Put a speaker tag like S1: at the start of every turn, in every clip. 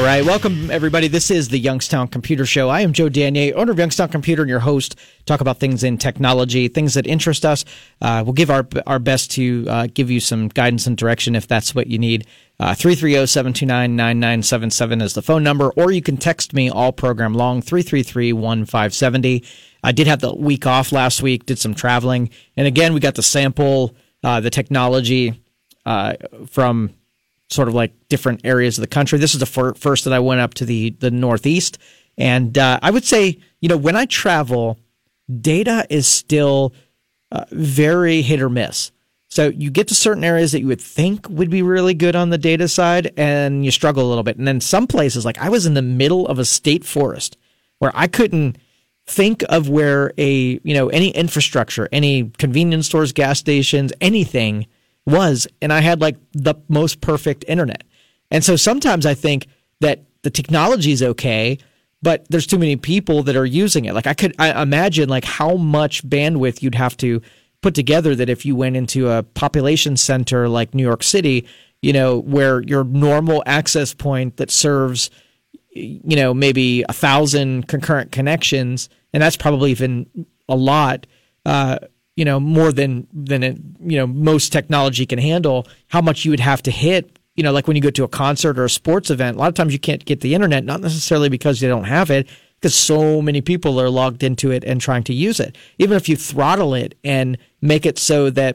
S1: All right, welcome everybody. This is the Youngstown Computer Show. I am Joe Danier, owner of Youngstown Computer, and your host. Talk about things in technology, things that interest us. We'll give our best to give you some guidance and direction if that's what you need. 330-729-9977 is the phone number, or you can text me all program long, 333-1570. I did have the week off last week, did some traveling, and again, we got to sample the technology from sort of like different areas of the country. This is the first that I went up to the Northeast. And I would say, when I travel, data is still very hit or miss. So you get to certain areas that you would think would be really good on the data side, and you struggle a little bit. And then some places, like I was in the middle of a state forest where I couldn't think of where any infrastructure, any convenience stores, gas stations, anything was, and I had like the most perfect internet. And so sometimes I think that the technology is okay, but there's too many people that are using it. Like I imagine like how much bandwidth you'd have to put together that if you went into a population center like New York City, where your normal access point that serves, maybe 1,000 concurrent connections, and that's probably even a lot, more than most technology can handle, how much you would have to hit, like when you go to a concert or a sports event. A lot of times you can't get the internet, not necessarily because they don't have it, because so many people are logged into it and trying to use it. Even if you throttle it and make it so that,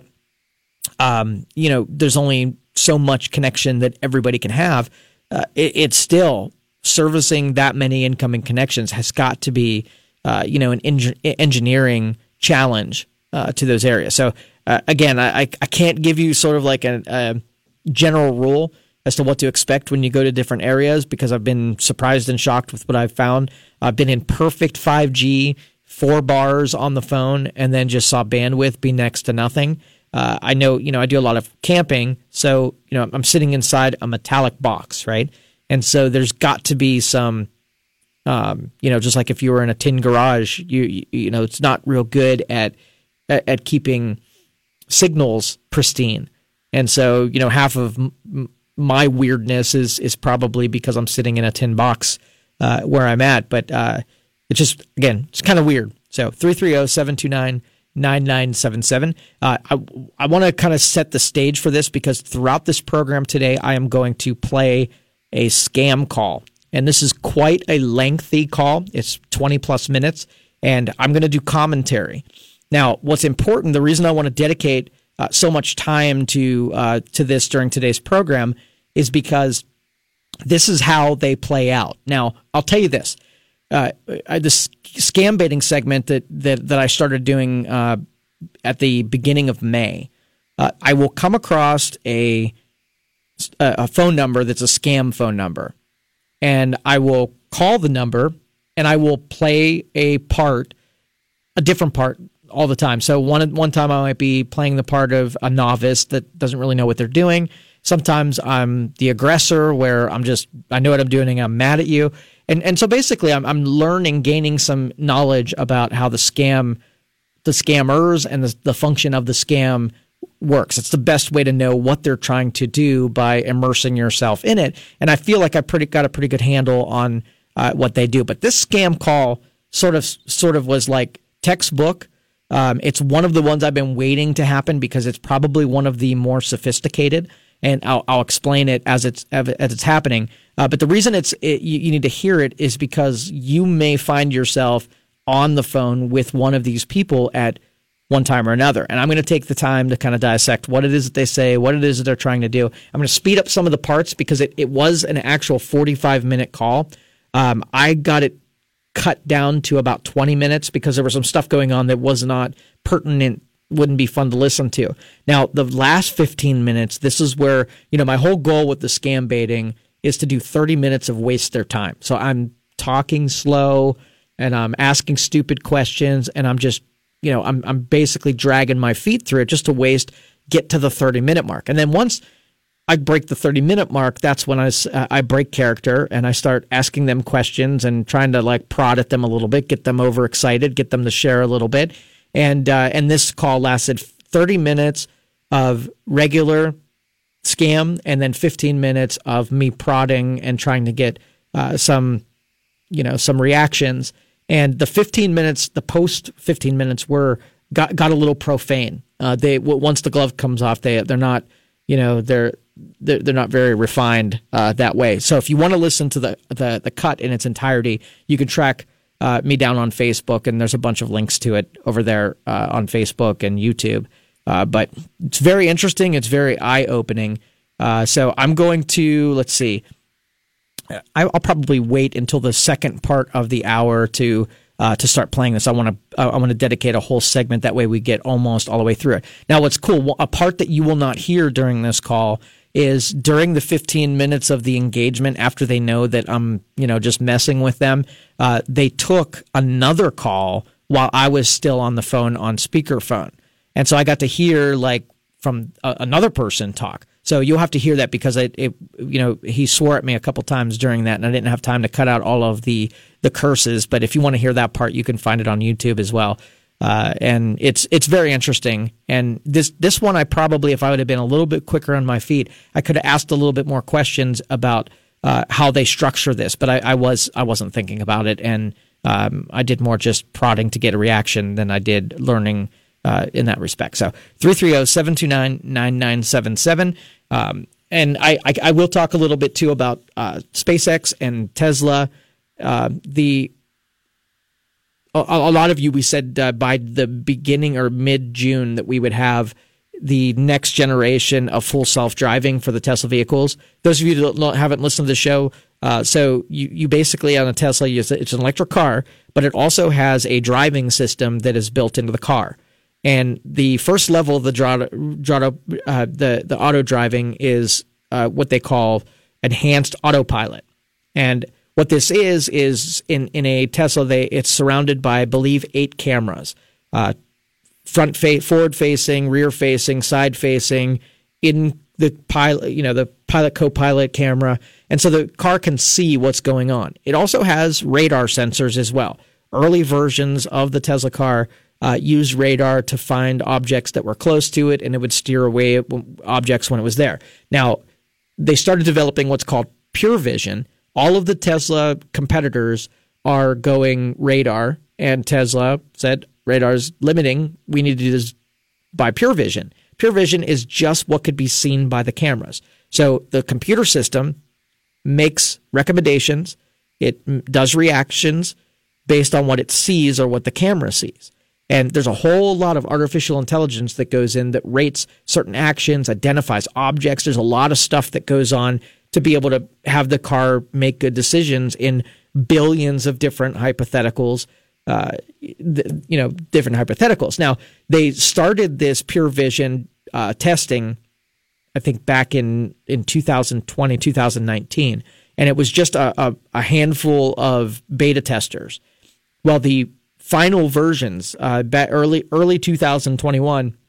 S1: there's only so much connection that everybody can have, it's still servicing that many incoming connections has got to be, an engineering challenge to those areas. So again, I can't give you sort of like a general rule as to what to expect when you go to different areas, because I've been surprised and shocked with what I've found. I've been in perfect 5G, 4 bars on the phone, and then just saw bandwidth be next to nothing. I know, I do a lot of camping, so, I'm sitting inside a metallic box, right? And so there's got to be some, just like if you were in a tin garage, it's not real good at keeping signals pristine. And so, half of my weirdness is probably because I'm sitting in a tin box where I'm at. But it's just, again, it's kind of weird. So 330-729-9977. I want to kind of set the stage for this, because throughout this program today, I am going to play a scam call. And this is quite a lengthy call. It's 20 plus minutes. And I'm going to do commentary. Now, what's important, the reason I want to dedicate so much time to this during today's program is because this is how they play out. Now, I'll tell you this. This scam baiting segment that I started doing at the beginning of May, I will come across a phone number that's a scam phone number. And I will call the number, and I will play a different part, all the time. So one time I might be playing the part of a novice that doesn't really know what they're doing. Sometimes I'm the aggressor, where I know what I'm doing and I'm mad at you. And so basically I'm learning, gaining some knowledge about how the scammers and the function of the scam works. It's the best way to know what they're trying to do by immersing yourself in it. And I feel like I got a pretty good handle on what they do. But this scam call sort of was like textbook. It's one of the ones I've been waiting to happen, because it's probably one of the more sophisticated, and I'll explain it as it's happening. But the reason you need to hear it is because you may find yourself on the phone with one of these people at one time or another. And I'm going to take the time to kind of dissect what it is that they say, what it is that they're trying to do. I'm going to speed up some of the parts, because it was an actual 45-minute call. I got it cut down to about 20 minutes because there was some stuff going on that was not pertinent, wouldn't be fun to listen to. Now, the last 15 minutes, this is where, my whole goal with the scam baiting is to do 30 minutes of waste their time. So I'm talking slow, and I'm asking stupid questions, and I'm just, I'm basically dragging my feet through it just to get to the 30-minute mark. And then once I break the 30-minute mark, that's when I break character, and I start asking them questions and trying to like prod at them a little bit, get them overexcited, get them to share a little bit. And this call lasted 30 minutes of regular scam, and then 15 minutes of me prodding and trying to get some reactions. And the 15 minutes, the post 15 minutes got a little profane. Once the glove comes off, they're not, they're not very refined that way. So if you want to listen to the cut in its entirety, you can track me down on Facebook, and there's a bunch of links to it over there on Facebook and YouTube. But it's very interesting. It's very eye-opening. So I'm going to, let's see, I'll probably wait until the second part of the hour to start playing this. I want to dedicate a whole segment. That way we get almost all the way through it. Now, what's cool, a part that you will not hear during this call is during the 15 minutes of the engagement, after they know that I'm, just messing with them, they took another call while I was still on the phone on speakerphone. And so I got to hear from another person talk. So you'll have to hear that because he swore at me a couple times during that, and I didn't have time to cut out all of the curses. But if you want to hear that part, you can find it on YouTube as well. And it's very interesting. And this one, I probably, if I would have been a little bit quicker on my feet, I could have asked a little bit more questions about how they structure this. But I wasn't thinking about it, and I did more just prodding to get a reaction than I did learning in that respect. So 330-729-9977. And I will talk a little bit too about SpaceX and Tesla. A lot of you, we said by the beginning or mid-June that we would have the next generation of full self-driving for the Tesla vehicles. Those of you that haven't listened to the show, so you basically on a Tesla, it's an electric car, but it also has a driving system that is built into the car. And the first level of the auto driving is what they call enhanced autopilot. And what this is in a Tesla, it's surrounded by, I believe, 8 cameras, forward-facing, rear-facing, side-facing, in the pilot, the pilot co-pilot camera, and so the car can see what's going on. It also has radar sensors as well. Early versions of the Tesla car used radar to find objects that were close to it, and it would steer away objects when it was there. Now, they started developing what's called Pure Vision. All of the Tesla competitors are going radar, and Tesla said, radar's limiting. We need to do this by Pure Vision. Pure Vision is just what could be seen by the cameras. So the computer system makes recommendations. It does reactions based on what it sees or what the camera sees. And there's a whole lot of artificial intelligence that goes in that rates certain actions, identifies objects. There's a lot of stuff that goes on to be able to have the car make good decisions in billions of different hypotheticals, different hypotheticals. Now, they started this Pure Vision testing, I think, back in 2020, 2019, and it was just a handful of beta testers. Well, the final versions, early 2021,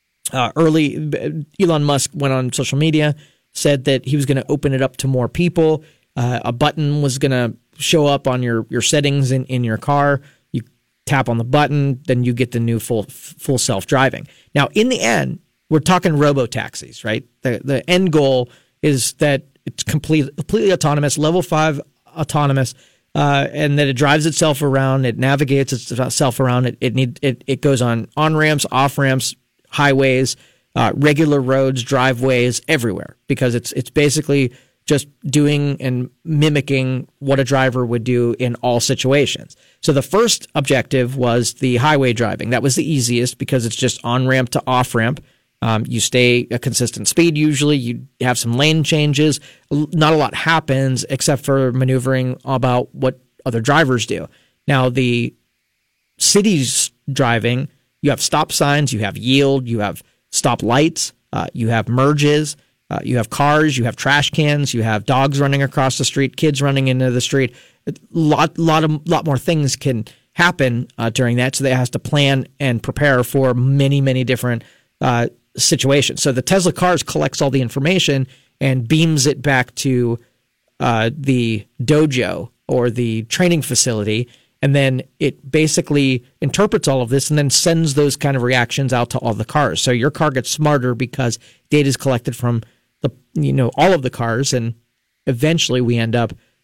S1: Elon Musk went on social media, said that he was going to open it up to more people. A button was going to show up on your settings in your car. You tap on the button, then you get the new full self-driving. Now, in the end, we're talking robo-taxis, right? The end goal is that it's completely autonomous, level 5 autonomous, and that it drives itself around, it navigates itself around, it goes on ramps, off ramps, highways, regular roads, driveways, everywhere, because it's basically just doing and mimicking what a driver would do in all situations. So the first objective was the highway driving. That was the easiest because it's just on ramp to off ramp. You stay a consistent speed usually. You have some lane changes. Not a lot happens except for maneuvering about what other drivers do. Now, the cities driving, you have stop signs, you have yield, you have stop lights, you have merges, you have cars, you have trash cans, you have dogs running across the street, kids running into the street. A lot more things can happen during that, so they has to plan and prepare for many, many different situations. So the Tesla cars collects all the information and beams it back to the dojo or the training facility, and then it basically interprets all of this and then sends those kind of reactions out to all the cars. So your car gets smarter because data is collected from all of the cars, and eventually we end up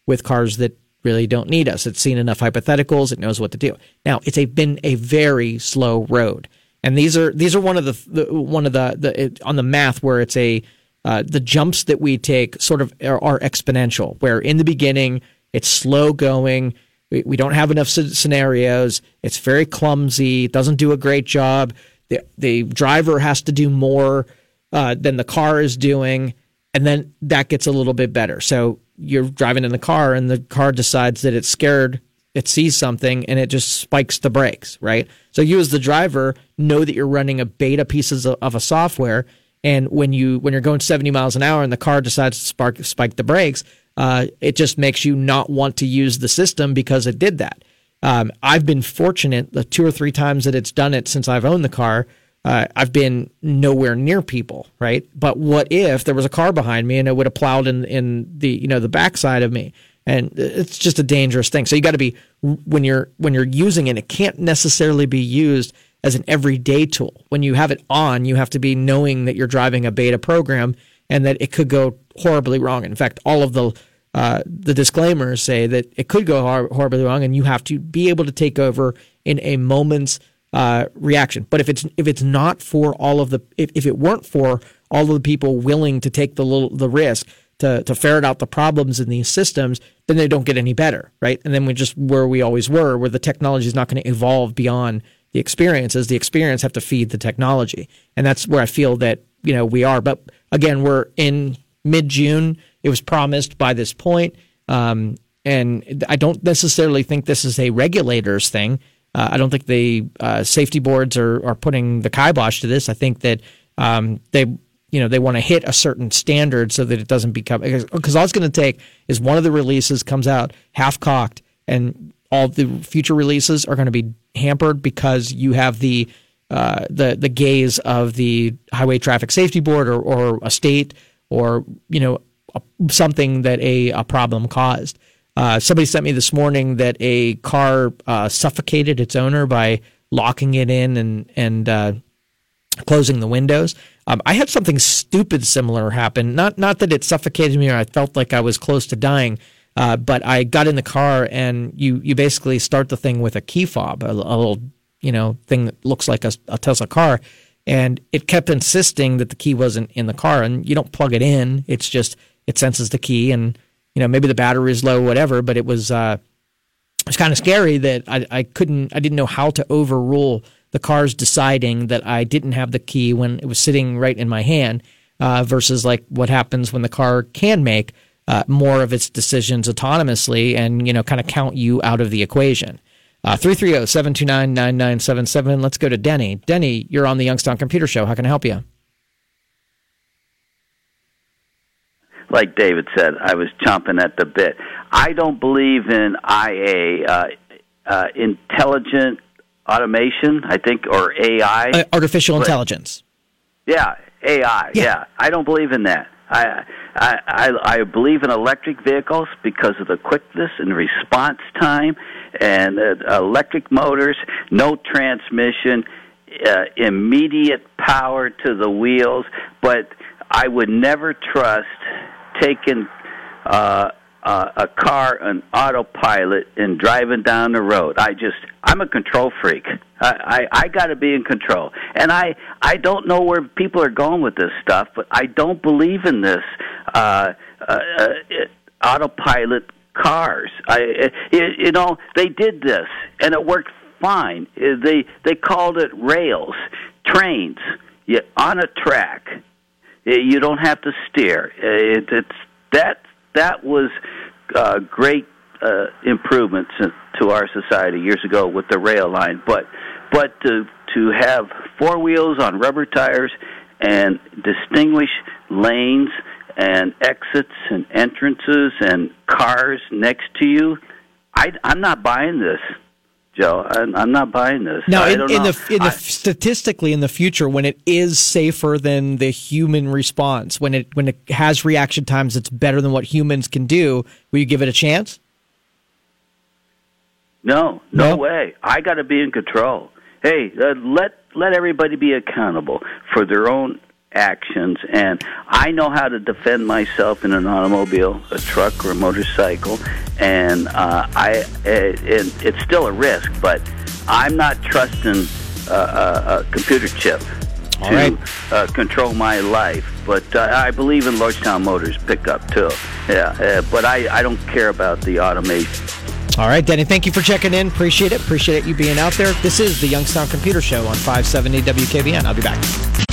S1: with cars that really don't need us. It's seen enough hypotheticals. It knows what to do. Now, it's been a very slow road. And these are one of the on the math where it's the jumps that we take sort of are exponential, where in the beginning it's slow going. We don't have enough scenarios. It's very clumsy. It doesn't do a great job. The driver has to do more than the car is doing, and then that gets a little bit better. So you're driving in the car, and the car decides that it's scared. It sees something, and it just spikes the brakes, right? So you as the driver know that you're running a beta pieces of a software, and when you're going 70 miles an hour and the car decides to spike the brakes, it just makes you not want to use the system because it did that. I've been fortunate the 2 or 3 times that it's done it since I've owned the car. I've been nowhere near people, right? But what if there was a car behind me and it would have plowed in the backside of me? And it's just a dangerous thing. So you got to be when you're using it. It can't necessarily be used as an everyday tool. When you have it on, you have to be knowing that you're driving a beta program and that it could go horribly wrong. In fact, all of the disclaimers say that it could go horribly wrong, and you have to be able to take over in a moment's reaction. But if it's not for all of if it weren't for all of the people willing to take the risk to ferret out the problems in these systems, then they don't get any better, right? And then we're just where we always were, where the technology is not going to evolve beyond the experiences. The experience have to feed the technology, and that's where I feel that we are. But again, we're in mid-June. It was promised by this point, and I don't necessarily think this is a regulators thing. I don't think the safety boards are putting the kibosh to this. I think that they want to hit a certain standard so that it doesn't become, because all it's going to take is one of the releases comes out half-cocked, and all the future releases are going to be hampered because you have the gaze of the Highway Traffic Safety Board or a state or something that a problem caused. Somebody sent me this morning that a car suffocated its owner by locking it in and closing the windows. I had something stupid similar happen. Not that it suffocated me or I felt like I was close to dying, but I got in the car and you basically start the thing with a key fob, a little thing that looks like a Tesla car, and it kept insisting that the key wasn't in the car, and you don't plug it in. It's just it senses the key, and maybe the battery is low, whatever. But it was kind of scary that I didn't know how to overrule the car's deciding that I didn't have the key when it was sitting right in my hand, versus like what happens when the car can make more of its decisions autonomously and kind of count you out of the equation. 330-729-9977. Let's go to Denny. Denny, you're on the Youngstown Computer Show. How can I help you?
S2: Like David said, I was chomping at the bit. I don't believe in IA, intelligent automation, I think, or AI.
S1: Artificial intelligence.
S2: Yeah, AI. Yeah, I don't believe in that. I believe in electric vehicles because of the quickness and response time, and electric motors, no transmission, immediate power to the wheels. But I would never trust taking a car on autopilot and driving down the road. I'm a control freak. I got to be in control. And I don't know where people are going with this stuff, but I don't believe in this autopilot cars. They did this, and it worked fine. They called it rails, trains, on a track. You don't have to steer. That was great improvements to our society years ago with the rail line. But to have four wheels on rubber tires and distinguish lanes and exits and entrances and cars next to you, I'm not buying this, Joe. I'm not buying this.
S1: Now, statistically, in the future, when it is safer than the human response, when it has reaction times that's better than what humans can do, will you give it a chance?
S2: No way. I got to be in control. Hey, let everybody be accountable for their own actions, and I know how to defend myself in an automobile, a truck, or a motorcycle, and it's still a risk, but I'm not trusting a computer chip to control my life. But I believe in Lordstown Motors pickup too. But I don't care about the automation.
S1: All right, Denny, thank you for checking in. Appreciate it. Appreciate you being out there. This is the Youngstown Computer Show on 570 WKBN. I'll be back.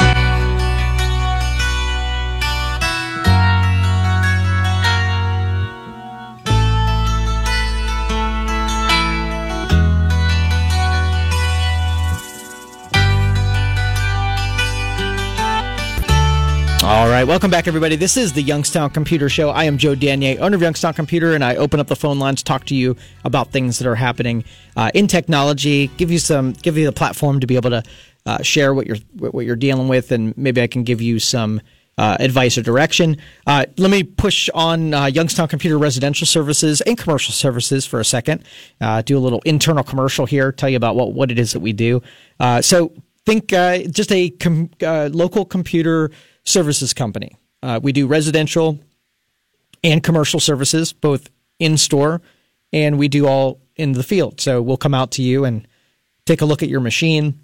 S1: All right, welcome back, everybody. This is the Youngstown Computer Show. I am Joe Danier, owner of Youngstown Computer, and I open up the phone lines, talk to you about things that are happening in technology, give you the platform to be able to share what you're dealing with, and maybe I can give you some advice or direction. Let me push on Youngstown Computer residential services and commercial services for a second. Do a little internal commercial here, tell you about what it is that we do. So think just a local computer services company. We do residential and commercial services, both in-store, and we do all in the field. So we'll come out to you and take a look at your machine.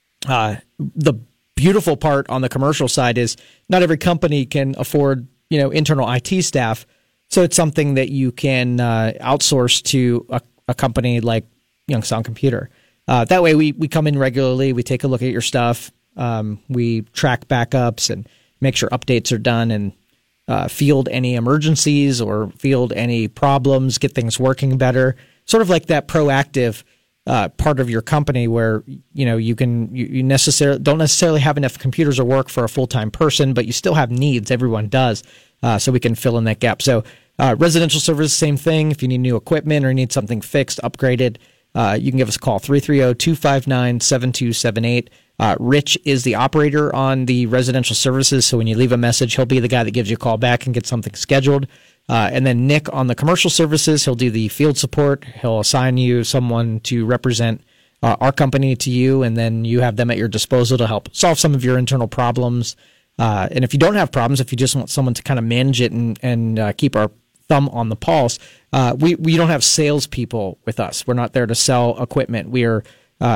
S1: The beautiful part on the commercial side is not every company can afford, internal IT staff. So it's something that you can outsource to a company like Youngstown Computer. That way we come in regularly, we take a look at your stuff, we track backups and make sure updates are done, and field any emergencies or field any problems, get things working better. Sort of like that proactive part of your company where you don't necessarily have enough computers or work for a full-time person, but you still have needs. Everyone does, so we can fill in that gap. So residential service, same thing. If you need new equipment or need something fixed, upgraded, you can give us a call, 330-259-7278. Rich is the operator on the residential services, so when you leave a message, he'll be the guy that gives you a call back and get something scheduled. And then Nick on the commercial services, he'll do the field support. He'll assign you someone to represent our company to you, and then you have them at your disposal to help solve some of your internal problems. And if you don't have problems, if you just want someone to kind of manage it and keep our thumb on the pulse, we don't have salespeople with us. We're not there to sell equipment. We are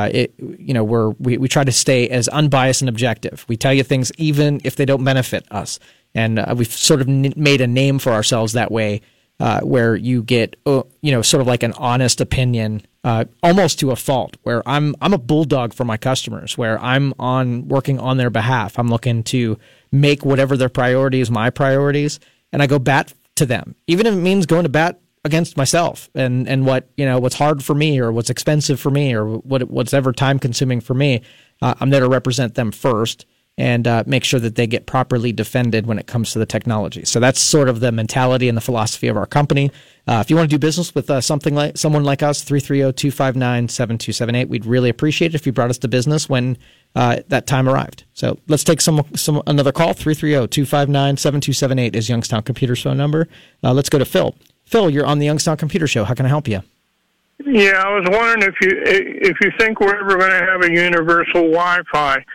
S1: we try to stay as unbiased and objective. We tell you things even if they don't benefit us, and we've sort of made a name for ourselves that way, where you get sort of like an honest opinion, almost to a fault. Where I'm a bulldog for my customers, where I'm working on their behalf. I'm looking to make whatever their priorities my priorities, and I go bat to them, even if it means going to bat against myself and what's hard for me or what's expensive for me or what's ever time consuming for me. I'm there to represent them first and make sure that they get properly defended when it comes to the technology. So that's sort of the mentality and the philosophy of our company. If you want to do business with someone like us, 330-259-7278. We'd really appreciate it if you brought us to business when that time arrived. So let's take another call. 330-259-7278 is Youngstown Computer's phone number. Let's go to Phil. Phil, you're on the Youngstown Computer Show. How can I help you?
S3: Yeah, I was wondering if you think we're ever going to have a universal Wi-Fi.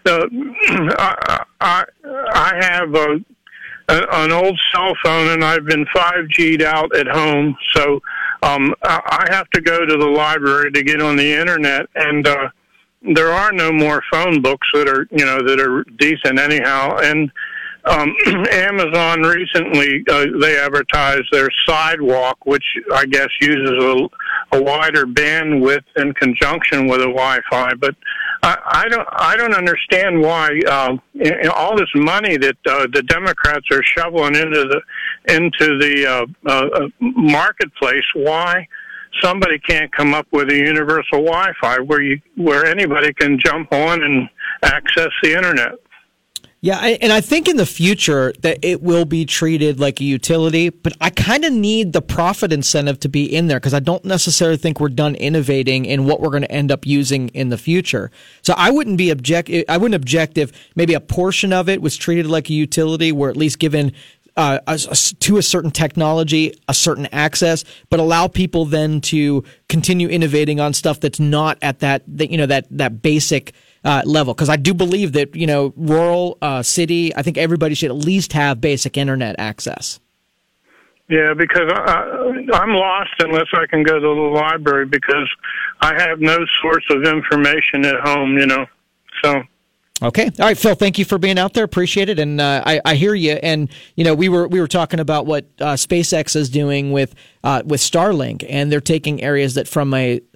S3: I have an old cell phone, and I've been 5G'd out at home, so I have to go to the library to get on the internet, and there are no more phone books that are decent anyhow. And Amazon recently, they advertised their Sidewalk, which I guess uses a wider bandwidth in conjunction with a Wi-Fi. But I don't understand why all this money that the Democrats are shoveling into the marketplace, why somebody can't come up with a universal Wi-Fi where anybody can jump on and access the internet.
S1: Yeah, and I think in the future that it will be treated like a utility, but I kind of need the profit incentive to be in there because I don't necessarily think we're done innovating in what we're going to end up using in the future. So I wouldn't object if maybe a portion of it was treated like a utility, where at least given to a certain technology, a certain access, but allow people then to continue innovating on stuff that's not at that basic level. Because I do believe that rural, city, I think everybody should at least have basic internet access.
S3: Yeah, because I'm lost unless I can go to the library because I have no source of information at home, so.
S1: Okay. All right, Phil, thank you for being out there. Appreciate it. And I hear you. And, we were talking about what SpaceX is doing with Starlink, and they're taking areas that from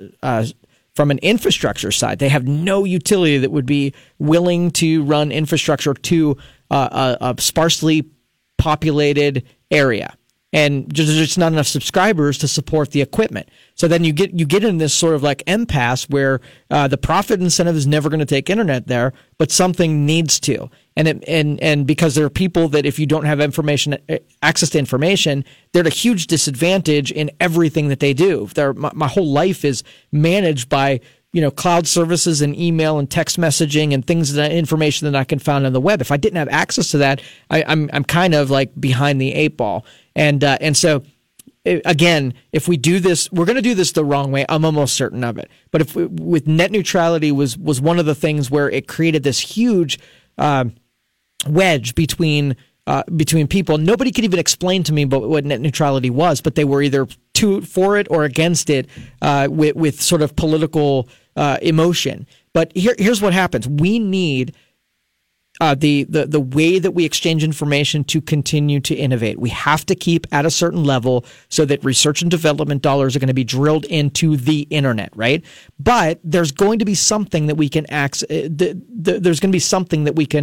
S1: an infrastructure side, they have no utility that would be willing to run infrastructure to a sparsely populated area. And there's just not enough subscribers to support the equipment. So then you get in this sort of like impasse where the profit incentive is never going to take internet there, but something needs to. And because there are people that if you don't have access to information, they're at a huge disadvantage in everything that they do. My whole life is managed by cloud services and email and text messaging and information that I can find on the web. If I didn't have access to that, I'm kind of like behind the eight ball. And so, again, if we do this, we're going to do this the wrong way. I'm almost certain of it. But with net neutrality was one of the things where it created this huge wedge between people. Nobody could even explain to me what net neutrality was, but they were either for it or against it with sort of political emotion. But here's what happens: we need the way that we exchange information to continue to innovate. We have to keep at a certain level so that research and development dollars are going to be drilled into the internet, right? But there's going to be something that we can there's going to be something that we can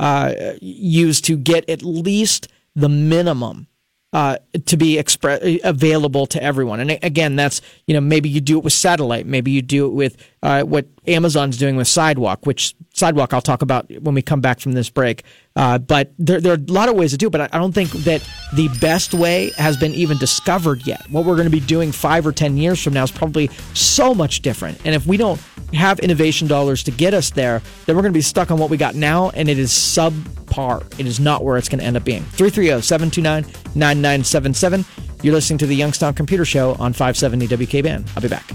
S1: use to get at least the minimum to be available to everyone. And again, that's, maybe you do it with satellite. Maybe you do it with what Amazon's doing with Sidewalk, which Sidewalk I'll talk about when we come back from this break. But there are a lot of ways to do it, but I don't think that the best way has been even discovered yet. What we're going to be doing 5 or 10 years from now is probably so much different. And if we don't have innovation dollars to get us there, then we're going to be stuck on what we got now, and it is subpar. It is not where it's going to end up being. 330-729-9977. You're listening to the Youngstown Computer Show on 570 WKBN. I'll be back.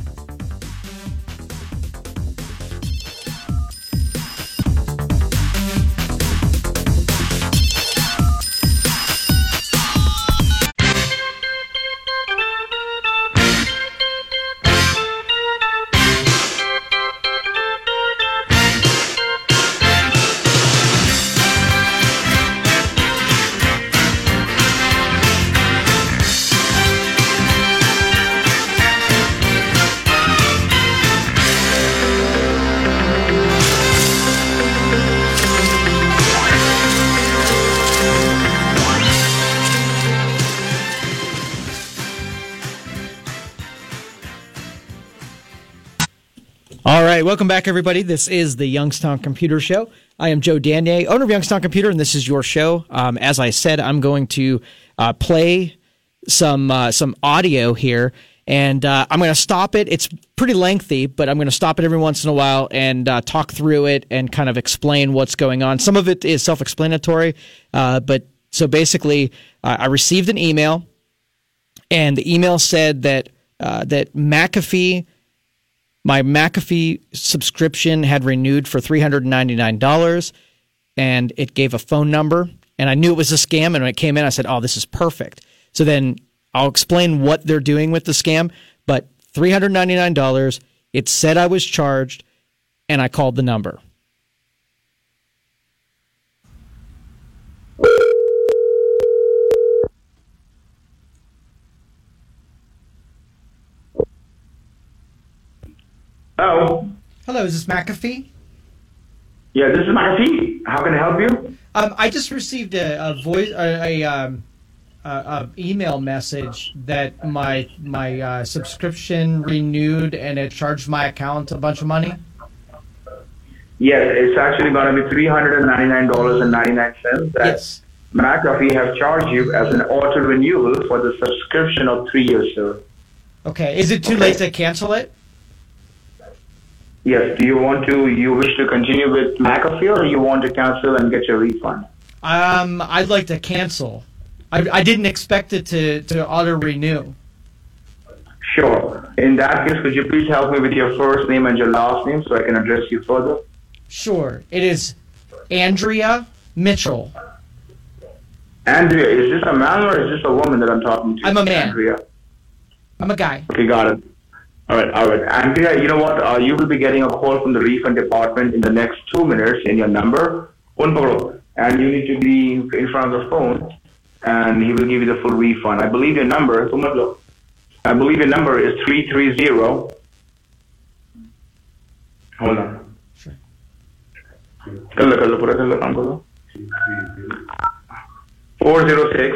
S1: All right, welcome back, everybody. This is the Youngstown Computer Show. I am Joe Danier, owner of Youngstown Computer, and this is your show. As I said, I'm going to play some audio here, and I'm going to stop it. It's pretty lengthy, but I'm going to stop it every once in a while and talk through it and kind of explain what's going on. Some of it is self-explanatory, but so basically, I received an email, and the email said that McAfee. My McAfee subscription had renewed for $399, and it gave a phone number, and I knew it was a scam, and when it came in, I said, oh, this is perfect. So then I'll explain what they're doing with the scam, but $399, it said I was charged, and I called the number.
S4: Hello.
S1: Hello, is this McAfee?
S4: Yeah, this is McAfee. How can I help you?
S1: I just received a email message that my subscription renewed and it charged my account a bunch of money.
S4: Yes, it's actually going to be $399.99.
S1: Yes.
S4: McAfee have charged you as an auto renewal for the subscription of 3 years, sir.
S1: Okay. Is it too late to cancel it?
S4: Yes. Do you wish to continue with McAfee, or you want to cancel and get your refund?
S1: I'd like to cancel. I didn't expect it to auto-renew.
S4: Sure. In that case, could you please help me with your first name and your last name so I can address you further?
S1: Sure. It is Andrea Mitchell.
S4: Andrea, is this a man or is this a woman that I'm talking to?
S1: I'm a man.
S4: Andrea.
S1: I'm a guy.
S4: Okay, got it. All right. Andrea, you know what? You will be getting a call from the refund department in the next 2 minutes in your number. And you need to be in front of the phone, and he will give you the full refund. I believe your number is 330. Hold on.
S1: Sure.
S4: 406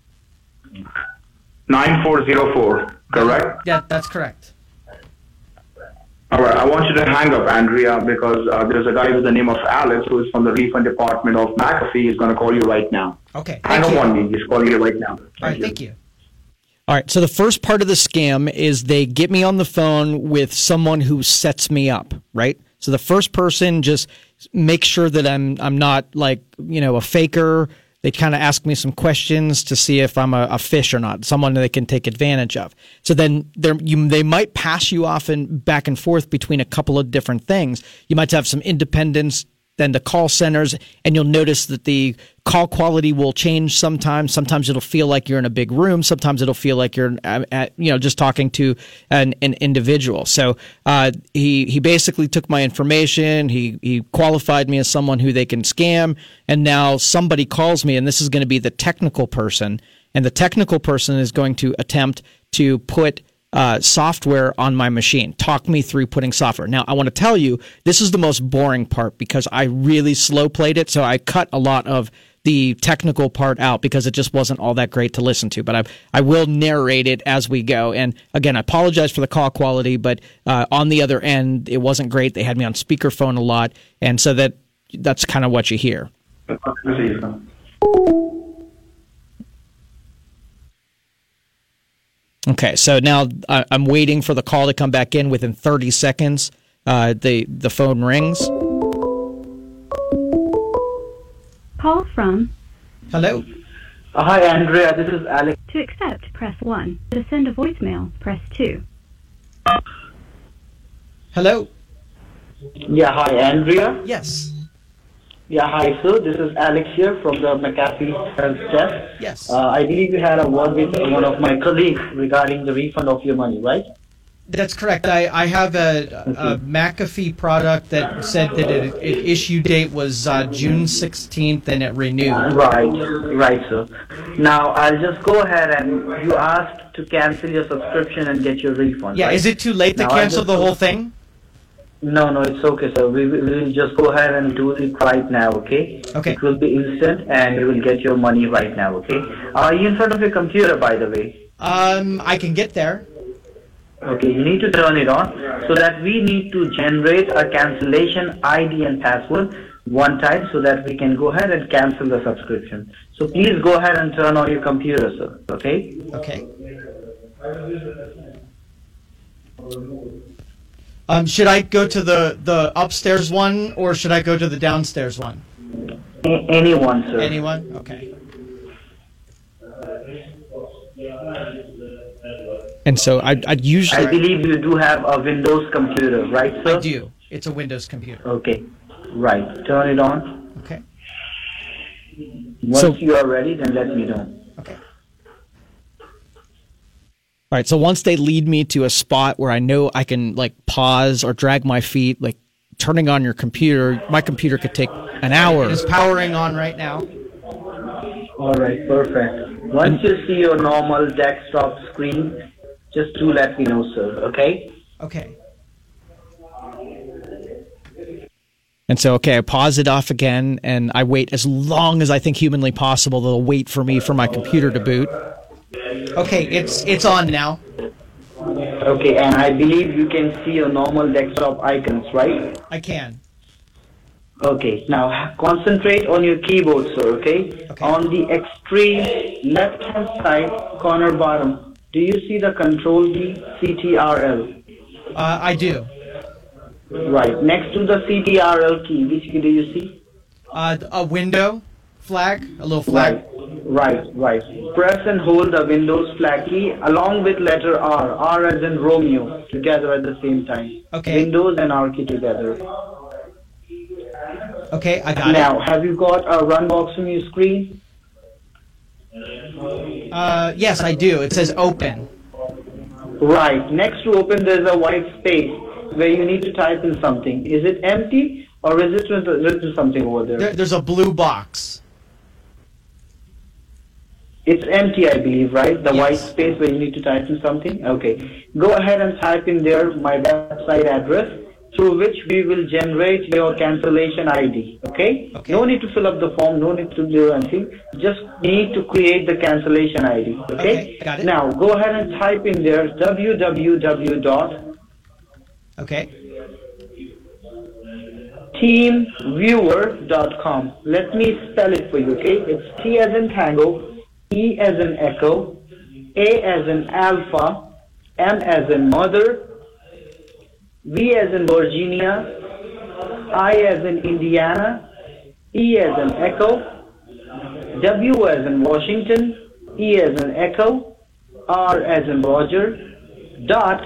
S4: 9404. Correct?
S1: Yeah, that's correct.
S4: All right, I want you to hang up, Andrea, because there's a guy with the name of Alex who is from the refund department of McAfee. He's going to call you right now.
S1: Okay.
S4: Hang up on me. He's calling you right now.
S1: All right, thank you. All right, so the first part of the scam is they get me on the phone with someone who sets me up, right? So the first person just makes sure that I'm not like, a faker. They kind of ask me some questions to see if I'm a fish or not, someone they can take advantage of. So then they might pass you off and back and forth between a couple of different things. You might have some independence, then the call centers, and you'll notice that the call quality will change sometimes. Sometimes it'll feel like you're in a big room. Sometimes it'll feel like you're just talking to an individual. So he basically took my information. He qualified me as someone who they can scam, and now somebody calls me, and this is going to be the technical person, and the technical person is going to attempt to put software on my machine. Talk me through putting software. Now, I want to tell you, this is the most boring part because I really slow played it, so I cut a lot of the technical part out because it just wasn't all that great to listen to. But I will narrate it as we go. And again, I apologize for the call quality, but on the other end, it wasn't great. They had me on speakerphone a lot, and so that's kind of what you hear. Okay, so now I'm waiting for the call to come back in. Within 30 seconds, the phone rings.
S5: Call from...
S1: Hello?
S4: Hi, Andrea. This is Alex.
S5: To accept, press 1. To send a voicemail, press 2.
S1: Hello?
S4: Yeah, hi, Andrea.
S1: Yes.
S4: Yeah, hi, sir. This is Alex here from the McAfee Help Desk.
S1: Yes.
S4: I believe you had a word with one of my colleagues regarding the refund of your money, right?
S1: That's correct. I have a McAfee product that said that its issue date was June 16th and it renewed.
S4: Right, sir. Now, I'll just go ahead and you asked to cancel your subscription and get your refund.
S1: Yeah,
S4: right?
S1: Is it too late to cancel the whole thing?
S4: No, it's okay, sir. We will just go ahead and do it right now, okay?
S1: Okay.
S4: It will be instant and you will get your money right now, okay? Are you in front of your computer, by the way?
S1: I can get there.
S4: Okay, you need to turn it on so that we need to generate a cancellation ID and password one time so that we can go ahead and cancel the subscription. So please go ahead and turn on your computer, sir, okay?
S1: Okay. Should I go to the upstairs one or should I go to the downstairs one?
S4: Anyone, sir.
S1: Anyone? Okay. And so I'd usually...
S4: I believe you do have a Windows computer, right, sir?
S1: I do. It's a Windows computer.
S4: Okay. Right. Turn it on.
S1: Okay.
S4: Once you are ready, then let me know.
S1: Okay. All right, so once they lead me to a spot where I know I can, like, pause or drag my feet, like turning on your computer, my computer could take an hour. It's powering on right now.
S4: All right, perfect. Once you see your normal desktop screen, just do let me know, sir, okay?
S1: Okay. And so, I pause it off again, and I wait as long as I think humanly possible. They'll wait for me for my computer to boot. Okay, it's on now.
S4: Okay, and I believe you can see your normal desktop icons, right?
S1: I can.
S4: Okay, now concentrate on your keyboard, sir, okay? On the extreme left-hand side corner bottom, do you see the Control D CTRL?
S1: I do.
S4: Right, next to the CTRL key, which key do you see?
S1: A window flag, a little flag.
S6: Right, right. Press and hold the Windows flag key along with letter R, R as in Romeo, together at the same time.
S1: Okay.
S6: Windows and R key together.
S1: Okay, I got
S6: Now, have you got a run box on your screen?
S1: it. Yes, I do. It says open.
S6: Right. Next to open, there's a white space where you need to type in something. Is it empty or is it written something over there?
S1: There's a blue box.
S6: It's empty, I believe, right? The
S1: Yes.
S6: white space where you need to type in something? Okay. Go ahead and type in there my website address through which we will generate your cancellation ID. Okay?
S1: Okay.
S6: No need to fill up the form, no need to do anything. Just need to create the cancellation ID. Okay?
S1: Okay, got it.
S6: Now, go ahead and type in there www.
S1: Okay.
S6: teamviewer.com. Let me spell it for you, okay? It's T as in Tango, E as in Echo, A as in Alpha, M as in Mother, V as in Virginia, I as in Indiana, E as in Echo, W as in Washington, E as in Echo, R as in Roger, dot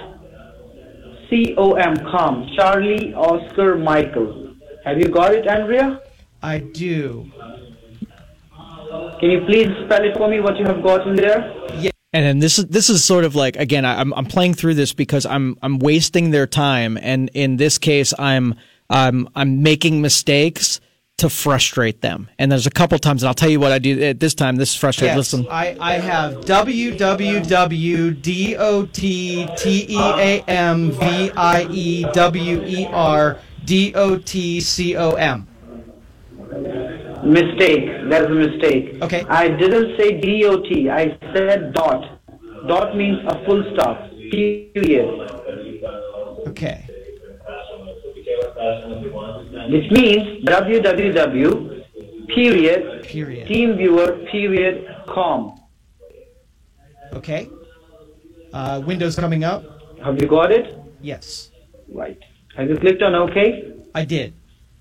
S6: com, Charlie Oscar Michael. Have you got it, Andrea?
S1: I do.
S6: Can you please spell it for me, what you have got in there?
S1: Yeah. And then this is sort of like, again, I'm playing through this because I'm wasting their time, and in this case I'm making mistakes to frustrate them. And there's a couple times, and I'll tell you what I do at this time. This is frustrating.
S7: Yes,
S1: Listen,
S7: I have www.DOTTEAMVIEWERDOTCOM.
S6: Mistake. That is a mistake.
S7: Okay.
S6: I didn't say DOT. I said dot. Dot means a full stop. Period.
S7: Okay.
S6: Which means www. Period. Teamviewer.com.
S7: Okay. Windows coming up?
S6: Have you got it?
S7: Yes.
S6: Right. Have you clicked on OK?
S7: I did.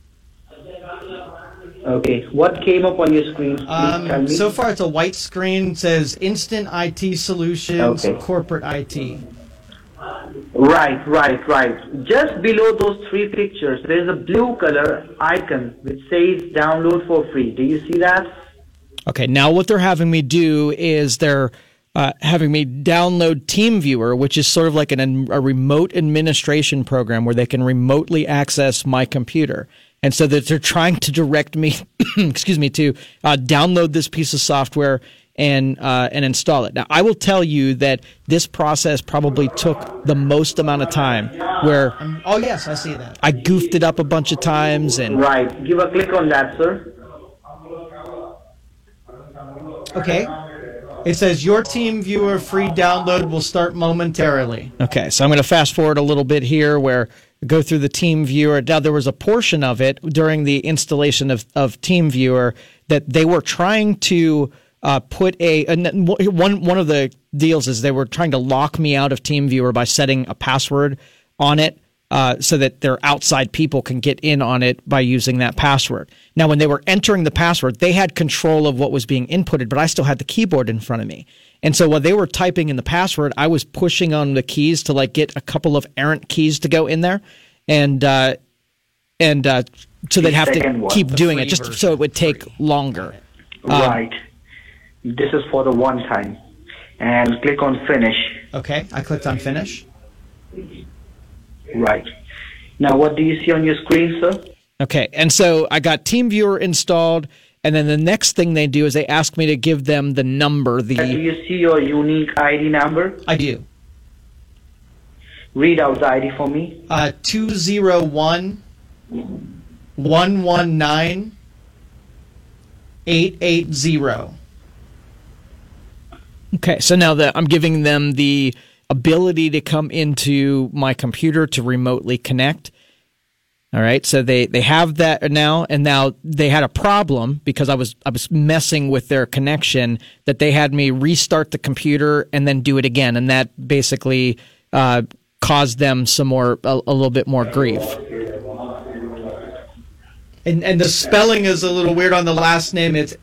S6: Okay. What came up on your screen? Please tell me.
S7: So far it's a white screen. It says Instant IT Solutions,
S6: Okay.
S7: Corporate IT.
S6: Right. Just below those three pictures, there is a blue color icon which says download for free. Do you see that?
S1: okay, now what they're having me do is they're having me download TeamViewer, which is sort of like a remote administration program where they can remotely access my computer. And so that they're trying to direct me, excuse me, to download this piece of software and install it. Now, I will tell you that this process probably took the most amount of time, where
S7: Oh, yes, I see that.
S1: I goofed it up a bunch of times, and
S6: Right. Give a click on that, sir.
S7: Okay. It says your TeamViewer free download will start momentarily.
S1: okay, so I'm going to fast forward a little bit here, where I go through the TeamViewer. Now, there was a portion of it during the installation of TeamViewer that they were trying to put one of the deals is they were trying to lock me out of TeamViewer by setting a password on it so that their outside people can get in on it by using that password. Now, when they were entering the password, they had control of what was being inputted, but I still had the keyboard in front of me. And so while they were typing in the password, I was pushing on the keys to like get a couple of errant keys to go in there, and so they'd have to keep doing it just so it would take longer.
S6: Right. This is for the one time. And click on finish.
S7: Okay, I clicked on finish.
S6: Right. Now, what do you see on your screen, sir?
S1: Okay, and so I got TeamViewer installed, and then the next thing they do is they ask me to give them the number.
S6: Do you see your unique ID number?
S7: I do.
S6: Read out the ID for me.
S7: 201 119 880.
S1: Okay, so now that I'm giving them the ability to come into my computer to remotely connect. All right, so they have that now, and now they had a problem because I was messing with their connection, that they had me restart the computer and then do it again, and that basically caused them a little bit more grief.
S7: And the spelling is a little weird on the last name. It's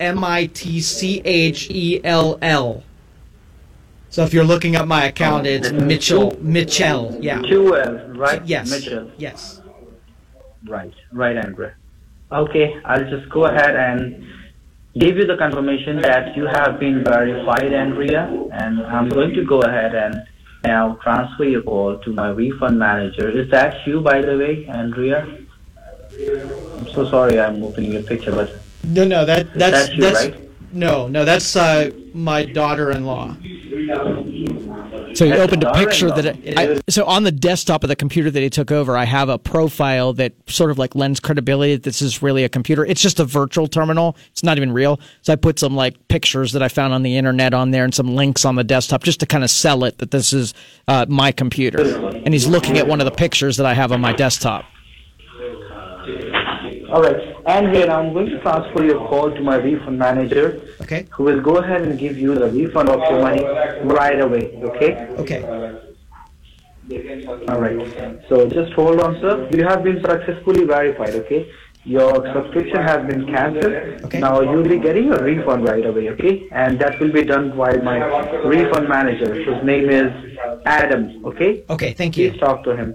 S7: Mitchell. So if you're looking at my account, it's Mitchell. Yeah.
S6: 2 L's, right?
S7: Yes.
S6: Mitchell.
S7: Yes.
S6: Right, Andrea. Okay, I'll just go ahead and give you the confirmation that you have been verified, Andrea, and I'm going to go ahead and now transfer your call to my refund manager. Is that you, by the way, Andrea? I'm so sorry I'm opening your picture, but
S7: No, that's
S6: you, right?
S7: No, that's my daughter-in-law.
S1: So he
S6: That's
S1: opened a picture
S6: daughter-in-law.
S1: so on the desktop of the computer that he took over, I have a profile that sort of like lends credibility that this is really a computer. It's just a virtual terminal. It's not even real. So I put some like pictures that I found on the internet on there and some links on the desktop just to kind of sell it that this is my computer. And he's looking at one of the pictures that I have on my desktop.
S6: All right, Andrea, now I'm going to transfer your call to my refund manager,
S7: Okay.
S6: who will go ahead and give you the refund of your money right away, okay?
S7: Okay.
S6: All right. So just hold on, sir. You have been successfully verified, okay? Your subscription has been cancelled.
S7: Okay.
S6: Now you'll be getting a refund right away, okay? And that will be done by my refund manager. His name is Adam, okay?
S7: Okay, thank you.
S6: Please talk to him.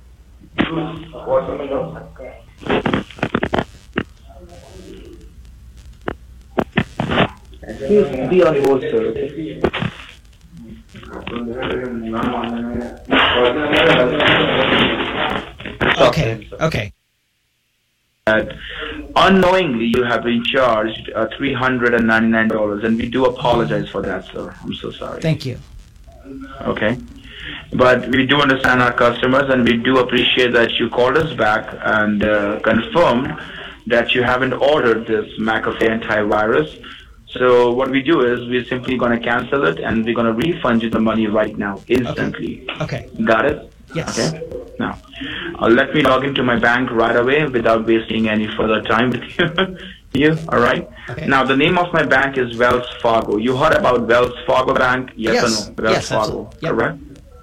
S6: Please be on hold, sir, okay?
S7: Okay.
S4: Unknowingly, you have been charged $399, and we do apologize for that, sir. I'm so sorry.
S7: Thank you.
S4: Okay. But we do understand our customers, and we do appreciate that you called us back and confirmed that you haven't ordered this McAfee antivirus. So what we do is we're simply going to cancel it, and we're going to refund you the money right now, instantly.
S7: Okay.
S4: Got it?
S7: Yes.
S4: Okay. Now, let me log into my bank right away without wasting any further time with you. All right?
S7: Okay.
S4: Now, the name of my bank is Wells Fargo. You heard about Wells Fargo Bank? Yes or no? Wells
S7: Yes,
S4: Fargo,
S7: absolutely. Yep.
S4: correct?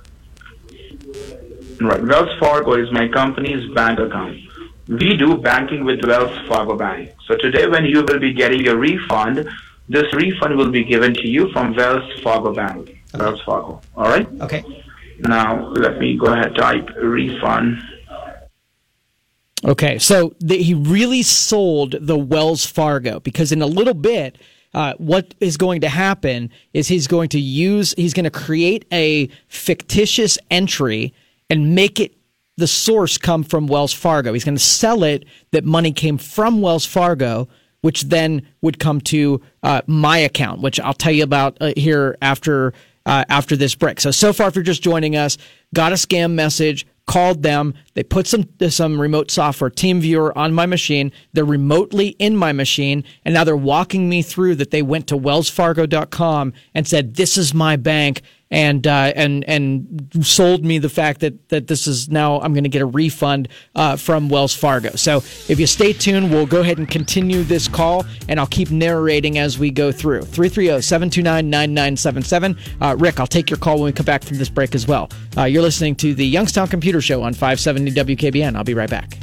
S4: Right. Wells Fargo is my company's bank account. We do banking with Wells Fargo Bank. So today when you will be getting your refund, this refund will be given to you from Wells Fargo Bank.
S7: Okay.
S4: Wells Fargo. All right?
S7: Okay.
S4: Now, let me go ahead and type refund.
S1: Okay, so he really sold the Wells Fargo because in a little bit, what is going to happen is he's going to create a fictitious entry and make it the source come from Wells Fargo. He's going to sell it that money came from Wells Fargo, which then would come to my account, which I'll tell you about here after this break. So far, if you're just joining us, got a scam message, called them, they put some remote software, TeamViewer, on my machine. They're remotely in my machine, and now they're walking me through that they went to wellsfargo.com and said, this is my bank, and sold me the fact that this is now I'm going to get a refund from Wells Fargo. So if you stay tuned, we'll go ahead and continue this call, and I'll keep narrating as we go through. 330-729-9977. Rick, I'll take your call when we come back from this break as well. You're listening to the Youngstown Computer Show on 570 WKBN. I'll be right back.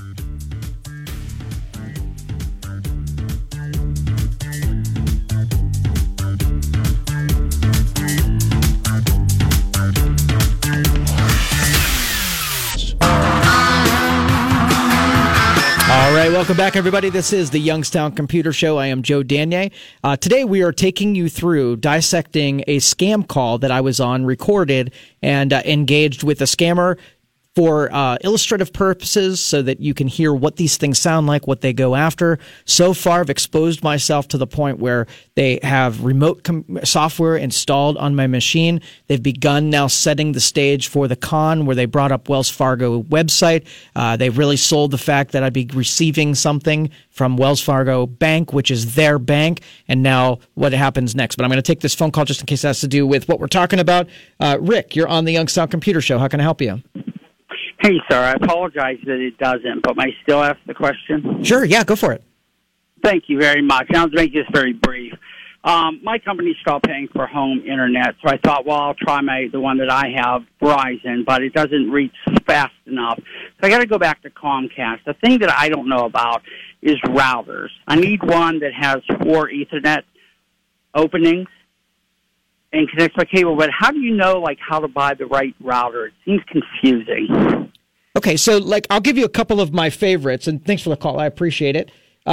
S1: All right, welcome back, everybody. This is the Youngstown Computer Show. I am Joe Danier. Today, we are taking you through dissecting a scam call that I was on, recorded, and engaged with a scammer for illustrative purposes so that you can hear what these things sound like, what they go after. So far, I've exposed myself to the point where they have remote software installed on my machine. They've begun now setting the stage for the con where they brought up Wells Fargo website. They've really sold the fact that I'd be receiving something from Wells Fargo Bank, which is their bank, and now what happens next. But I'm going to take this phone call just in case it has to do with what we're talking about. Rick, you're on the Youngstown Computer Show. How can I help you?
S8: Hey, sir, I apologize that it doesn't, but may I still ask the question?
S1: Sure, yeah, go for it.
S8: Thank you very much. I'll make this very brief. My company stopped paying for home internet, so I thought, well, I'll try the one that I have, Verizon, but it doesn't reach fast enough. So I got to go back to Comcast. The thing that I don't know about is routers. I need one that has 4 Ethernet openings and connects by cable, but how do you know, like, how to buy the right router? It seems confusing.
S1: Okay, so I'll give you a couple of my favorites, and thanks for the call. I appreciate it.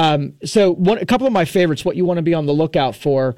S1: A couple of my favorites, what you want to be on the lookout for.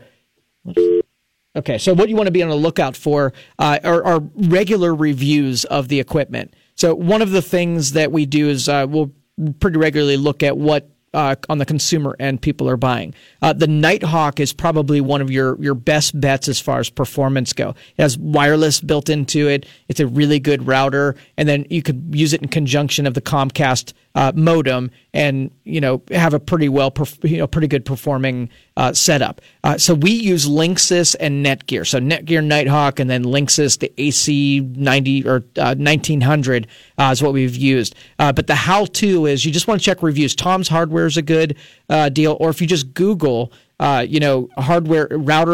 S1: Okay, so what you want to be on the lookout for are regular reviews of the equipment. So one of the things that we do is we'll pretty regularly look at what on the consumer end people are buying. The Nighthawk is probably one of your best bets as far as performance go. It has wireless built into it. It's a really good router, and then you could use it in conjunction of the Comcast modem, and have a pretty pretty good performing setup. So we use Linksys and Netgear. So Netgear Nighthawk, and then Linksys, the AC90 or 1900 is what we've used. But the how-to is you just want to check reviews. Tom's Hardware is a good deal, or if you just Google, hardware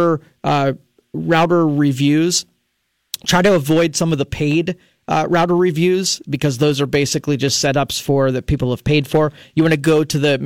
S1: router reviews. Try to avoid some of the paid router reviews, because those are basically just setups for that people have paid for. You want to go to the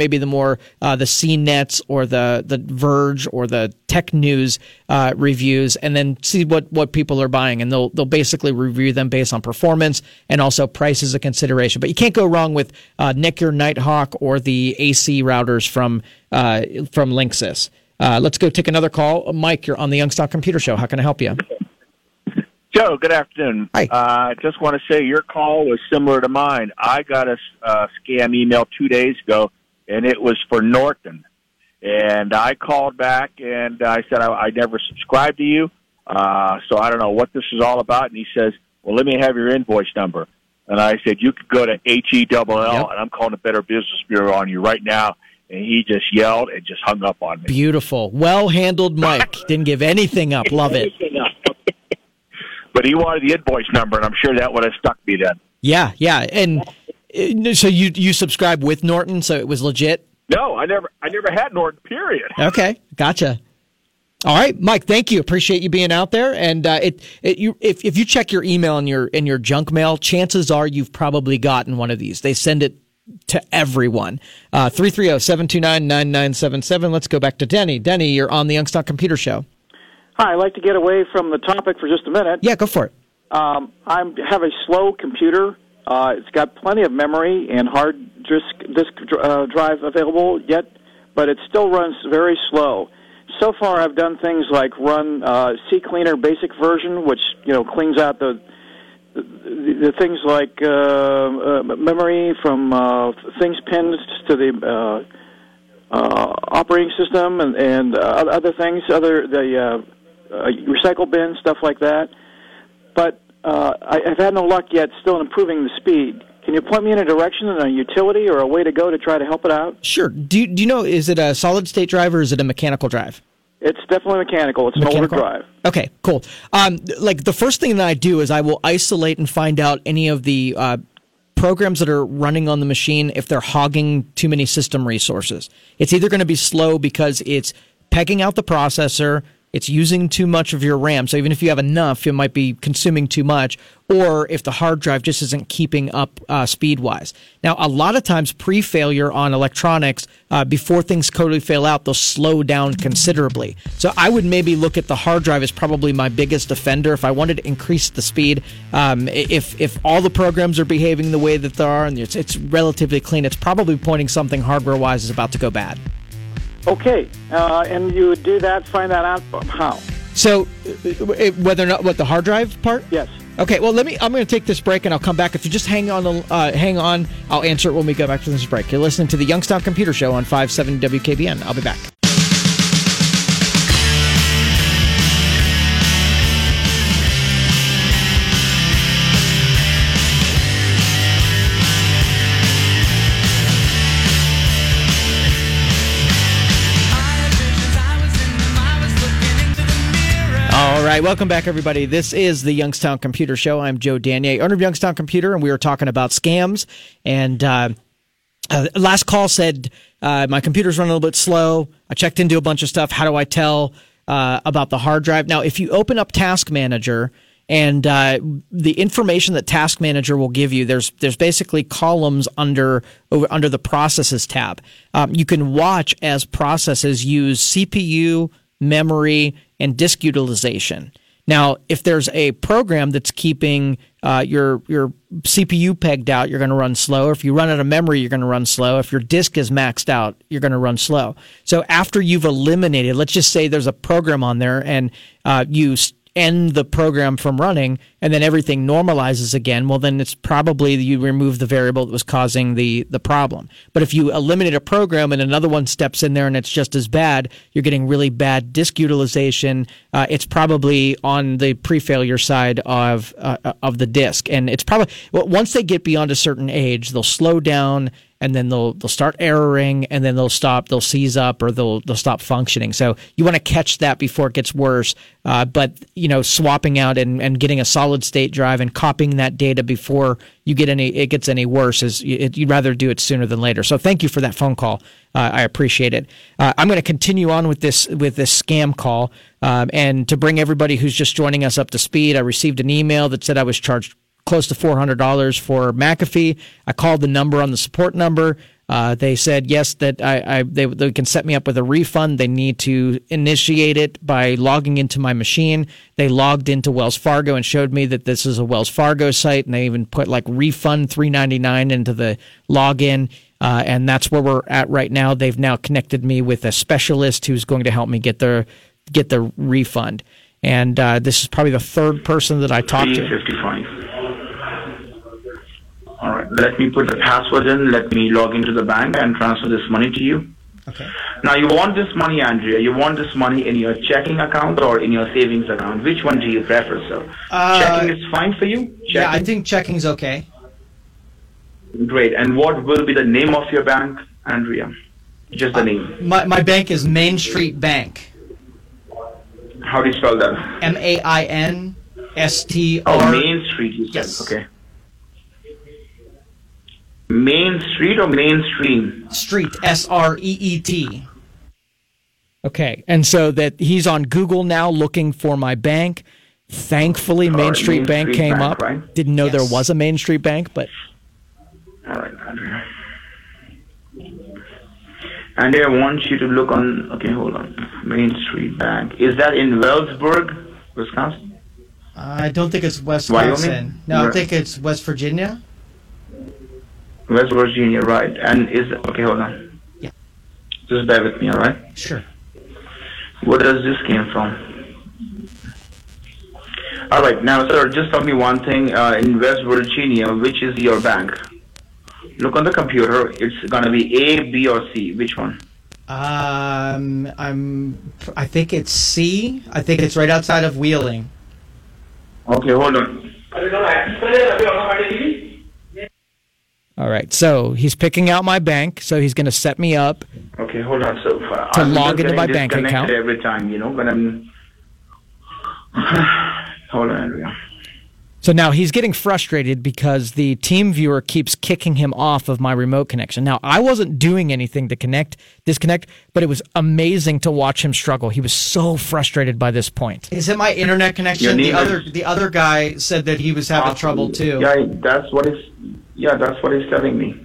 S1: CNETs or the Verge or the Tech News reviews, and then see what people are buying, and they'll basically review them based on performance and also price as a consideration. But you can't go wrong with Netgear Nighthawk or the AC routers from Linksys. Let's go take another call. Mike, you're on the Youngstown Computer Show. How can I help you?
S9: Joe, good afternoon.
S1: Hi.
S9: I just want to say your call was similar to mine. I got a scam email 2 days ago, and it was for Norton. And I called back, and I said I never subscribed to you, so I don't know what this is all about. And he says, well, let me have your invoice number. And I said, you could go to HELL,
S1: Yep.
S9: and I'm calling the Better Business Bureau on you right now. And he just yelled and just hung up on me.
S1: Beautiful. Well-handled Mike. Didn't give anything up. Love it.
S9: But he wanted the invoice number, and I'm sure that would have stuck me then.
S1: Yeah. And so you subscribe with Norton, so it was legit?
S9: No, I never had Norton, period.
S1: Okay, gotcha. All right, Mike, thank you. Appreciate you being out there. And if you check your email in your junk mail, chances are you've probably gotten one of these. They send it to everyone. 330-729-9977. Let's go back to Denny. Denny, you're on the Youngstown Computer Show.
S10: Hi, I'd like to get away from the topic for just a minute.
S1: Yeah, go for it.
S10: I have a slow computer. It's got plenty of memory and hard disk drive available yet, but it still runs very slow. So far, I've done things like run CCleaner basic version, which cleans out the things like memory from things pinned to the operating system and other things, recycle bin, stuff like that. But I've had no luck yet still in improving the speed. Can you point me in a direction and a utility or a way to go to try to help it out?
S1: Sure. Do you know, is it a solid-state drive or is it a mechanical drive?
S10: It's definitely mechanical. It's an older drive.
S1: Okay, cool. The first thing that I do is I will isolate and find out any of the programs that are running on the machine if they're hogging too many system resources. It's either going to be slow because it's pegging out the processor, it's using too much of your RAM, so even if you have enough, it might be consuming too much, or if the hard drive just isn't keeping up speed-wise. Now, a lot of times pre-failure on electronics, before things totally fail out, they'll slow down considerably. So I would maybe look at the hard drive as probably my biggest offender. If I wanted to increase the speed, if all the programs are behaving the way that they are and it's relatively clean, it's probably pointing something hardware-wise is about to go bad.
S10: Okay, and you would do that, find that out how?
S1: So, whether or not, what, the hard drive part?
S10: Yes.
S1: Okay, well, I'm going to take this break and I'll come back. If you just hang on, I'll answer it when we go back to this break. You're listening to the Youngstown Computer Show on 570 WKBN. I'll be back. All right, welcome back, everybody. This is the Youngstown Computer Show. I'm Joe Danier, owner of Youngstown Computer, and we were talking about scams. And last call said my computer's running a little bit slow. I checked into a bunch of stuff. How do I tell about the hard drive? Now, if you open up Task Manager And the information that Task Manager will give you, there's basically columns under the Processes tab. You can watch as processes use CPU, memory, and disk utilization. Now, if there's a program that's keeping your CPU pegged out, you're going to run slow. If you run out of memory, you're going to run slow. If your disk is maxed out, you're going to run slow. So after you've eliminated, let's just say there's a program on there and you end the program from running and then everything normalizes again, well, then it's probably you remove the variable that was causing the problem. But if you eliminate a program and another one steps in there and it's just as bad, you're getting really bad disk utilization. It's probably on the pre-failure side of the disk. And it's probably, once they get beyond a certain age, they'll slow down and then they'll start erroring, and then they'll seize up, or they'll stop functioning. So you want to catch that before it gets worse. But swapping out and getting a solid state drive and copying that data before it gets any worse you'd rather do it sooner than later. So thank you for that phone call. I appreciate it. I'm going to continue on with this scam call, and to bring everybody who's just joining us up to speed, I received an email that said I was charged close to $400 for McAfee. I called the number on the support number. They said yes, that they can set me up with a refund. They need to initiate it by logging into my machine. They logged into Wells Fargo and showed me that this is a Wells Fargo site, and they even put like refund $3.99 into the login. And that's where we're at right now. They've now connected me with a specialist who's going to help me get the refund. And this is probably the third person that I talked to.
S4: 355. All right, let me put the password in. Let me log into the bank and transfer this money to you.
S7: Okay.
S4: Now, you want this money, Andrea. You want this money in your checking account or in your savings account? Which one do you prefer, sir? Checking is fine for you? Checking?
S7: Yeah, I think checking's okay.
S4: Great. And what will be the name of your bank, Andrea? Just the name.
S7: My bank is Main Street Bank.
S4: How do you spell that?
S7: MAINSTR.
S4: Oh, Main Street, you said.
S7: Yes.
S4: Okay. Main Street or mainstream?
S7: Street, SREET.
S1: Okay, and so that he's on Google now looking for my bank. Thankfully, Main Street Bank came up.
S4: Right?
S1: Didn't know there was a Main Street Bank, but...
S4: All right, Andrea. And I want you to look on... Okay, hold on. Main Street Bank. Is that in Wellsburg, Wisconsin?
S7: I don't think it's Wisconsin.
S4: Wyoming?
S7: No, I think it's West Virginia.
S4: West Virginia, right. And okay, hold on.
S7: Yeah.
S4: Just bear with me, all right?
S7: Sure.
S4: Where does this came from? All right, now, sir, just tell me one thing. In West Virginia, which is your bank? Look on the computer. It's going to be A, B, or C. Which one?
S7: I think it's C. I think it's right outside of Wheeling.
S4: Okay, hold on.
S1: All right, so he's picking out my bank, so he's going to set me up.
S4: Okay, hold on. So
S1: to log into my bank account
S4: every time, but I'm. Hold on, Andrea.
S1: So now he's getting frustrated because the TeamViewer keeps kicking him off of my remote connection. Now, I wasn't doing anything to disconnect, but it was amazing to watch him struggle. He was so frustrated by this point.
S7: Is it my internet connection? The other guy said that he was having trouble too.
S4: Yeah, that's what he's telling me.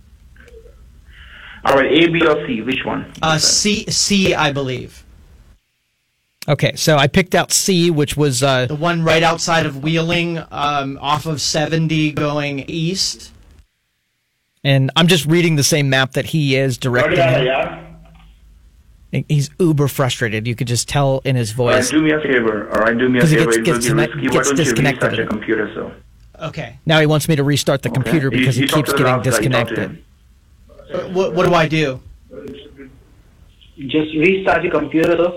S4: All right, A, B, or C? Which one?
S7: C, I believe.
S1: Okay, so I picked out C, which was...
S7: the one right outside of Wheeling, off of 70 going east.
S1: And I'm just reading the same map that he is directing him. He's uber frustrated. You could just tell in his voice.
S4: All right, do me a favor. It will be risky. Why don't you
S1: disconnected.
S4: restart your computer, so?
S7: Okay.
S1: Now he wants me to restart the computer because he keeps getting disconnected.
S7: What do I do?
S6: Just restart your computer, sir.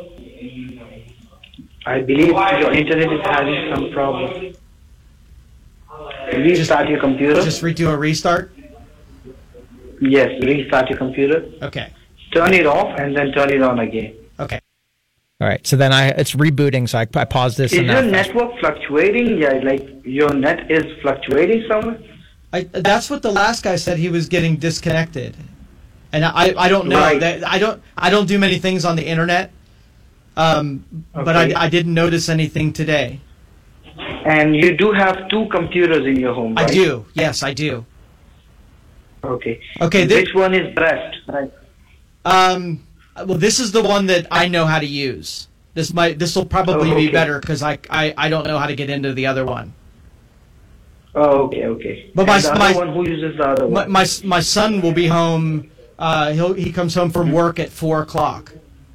S6: I believe your internet is having some problem. Restart your computer.
S7: Just redo a restart?
S6: Yes, restart your computer.
S7: Okay.
S6: Turn it off and then turn it on again.
S7: Okay.
S1: All right, so then it's rebooting, so I paused this.
S6: Is your network fluctuating? Yeah, like your net is fluctuating somewhere?
S7: That's what the last guy said. He was getting disconnected. And I don't know.
S6: Right.
S7: I don't do many things on the internet. But I didn't notice anything today.
S6: And you do have 2 computers in your home, right?
S7: I do. Yes, I do.
S6: Okay.
S7: Okay.
S6: Which one is best? Right.
S7: Well, this is the one that I know how to use. This will probably be better because I don't know how to get into the other one.
S6: Oh, okay.
S7: But
S6: the other one, who uses the other one?
S7: My son will be home. He comes home from work at 4:00.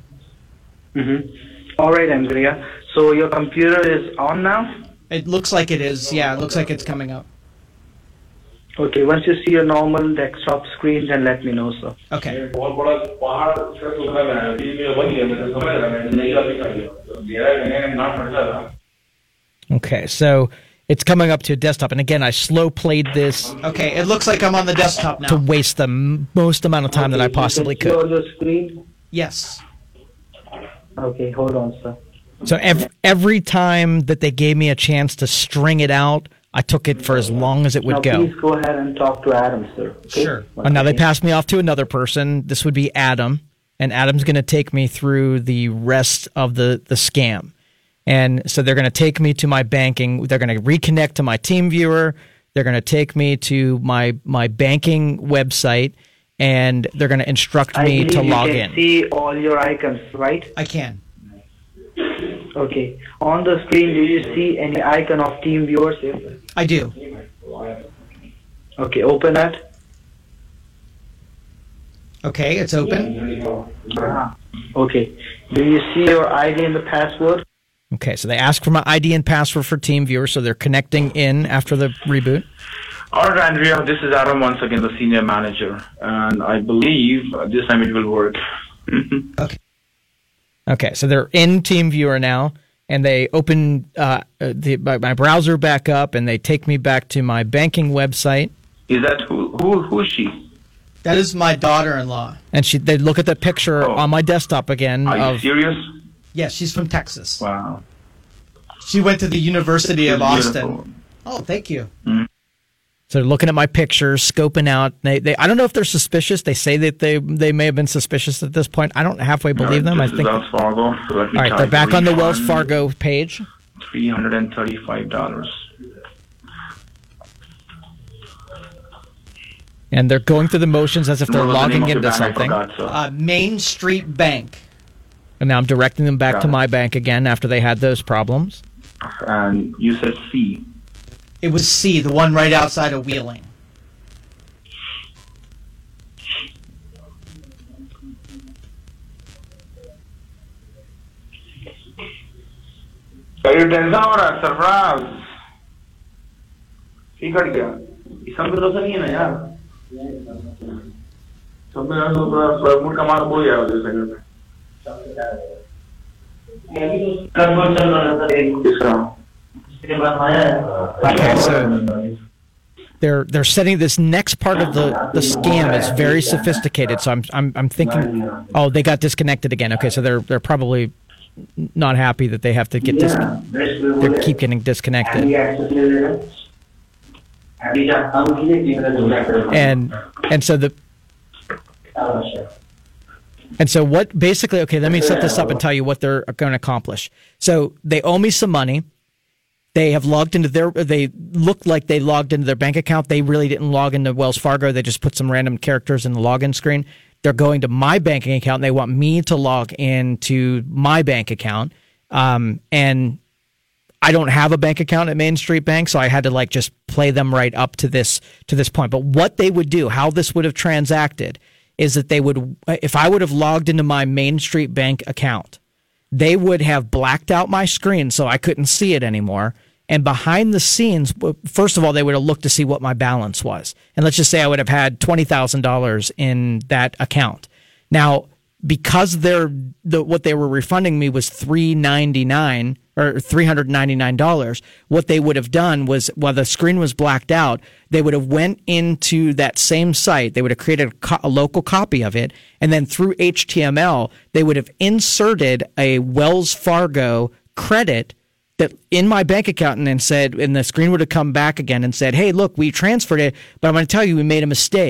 S6: All right, Andrea. So your computer is on now?
S7: It looks like it is. Yeah, it looks like it's coming up.
S6: Okay, once you see your normal desktop screen, then let me know, sir.
S7: Okay.
S1: Okay, so it's coming up to a desktop, and again, I slow played this.
S7: Okay, it looks like I'm on the desktop now.
S1: To waste the most amount of time that I possibly could.
S6: On the screen?
S7: Yes.
S6: Okay, hold on, sir.
S1: So every time that they gave me a chance to string it out, I took it for as long as it would go.
S6: Please go ahead and talk to Adam, sir. Okay?
S7: Sure.
S1: Now they passed me off to another person. This would be Adam, and Adam's going to take me through the rest of the scam. And so they're going to take me to my banking. They're going to reconnect to my TeamViewer. They're going to take me to my banking website, and they're going to instruct me to log in.
S6: You can see all your icons, right?
S7: I can.
S6: Okay. On the screen, do you see any icon of TeamViewer, sir?
S7: I do.
S6: Okay, open that.
S7: Okay, it's open.
S6: Okay. Do you see your ID and the password?
S1: Okay, so they ask for my ID and password for TeamViewer, so they're connecting in after the reboot.
S4: All right, Andrea, this is Adam once again, the senior manager, and I believe this time it will work.
S1: Okay, so they're in TeamViewer now, and they open my browser back up, and they take me back to my banking website.
S4: Is that who is she?
S7: That is my daughter-in-law.
S1: And they look at the picture on my desktop again.
S4: Are you serious?
S7: Yes, she's from Texas.
S4: Wow.
S7: She went to the University of Austin.
S4: Beautiful.
S7: Oh, thank you.
S1: So they're looking at my pictures, scoping out. They I don't know if they're suspicious. They say that they may have been suspicious at this point. I don't halfway believe them. I think.
S4: Wells Fargo. So
S1: all right, they're back on the Wells Fargo page.
S4: $335.
S1: And they're going through the motions as if they're logging into something.
S7: Main Street Bank.
S1: And now I'm directing them back to my bank again after they had those problems.
S4: And you said C.
S7: It was C, the one right outside of Wheeling.
S4: Sarfaraz ठीक cut गया इसमें भरोसा नहीं है ना यार सब में मूड का मार बोल यार उस सेकंड में
S1: Okay, so they're setting this next part of the scam is very sophisticated. So I'm thinking, oh, they got disconnected again. Okay, so they're probably not happy that they have to get they keep getting disconnected. And so what basically, okay, let me set this up and tell you what they're going to accomplish. So they owe me some money. They have logged into they looked like they logged into their bank account. They really didn't log into Wells Fargo. They just put some random characters in the login screen. They're going to my banking account, and they want me to log into my bank account. And I don't have a bank account at Main Street Bank, so I had to just play them right up to this point. But what they would do, how this would have transacted, is that they would, if I would have logged into my Main Street Bank account, they would have blacked out my screen so I couldn't see it anymore. And behind the scenes, first of all, they would have looked to see what my balance was. And let's just say I would have had $20,000 in that account. Now, because what they were refunding me was $399 or $399, what they would have done was, while the screen was blacked out, they would have went into that same site. They would have created a local copy of it, and then through HTML, they would have inserted a Wells Fargo credit that in my bank account, and then said, and the screen would have come back again and said, "Hey, look, we transferred it, but I'm going to tell you we made a mistake.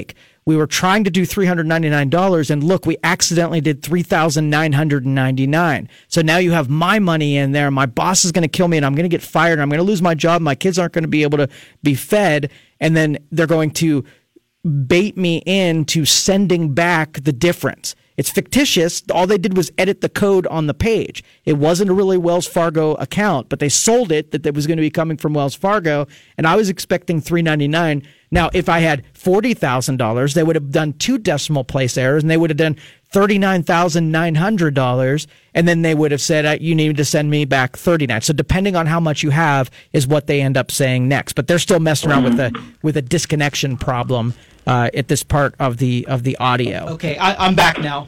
S1: we were trying to do $399, and look, we accidentally did $3,999. So now you have my money in there. My boss is going to kill me, and I'm going to get fired, and I'm going to lose my job. My kids aren't going to be able to be fed, and then they're going to bait me into sending back the difference. It's fictitious. All they did was edit the code on the page. It wasn't a really Wells Fargo account, but they sold it that was going to be coming from Wells Fargo, and I was expecting $399. Now, if I had $40,000, they would have done 2 decimal place errors, and they would have done $39,900, and then they would have said, you need to send me back $39. So depending on how much you have is what they end up saying next. But they're still messing around with a disconnection problem at this part of the audio.
S7: Okay, I'm back now.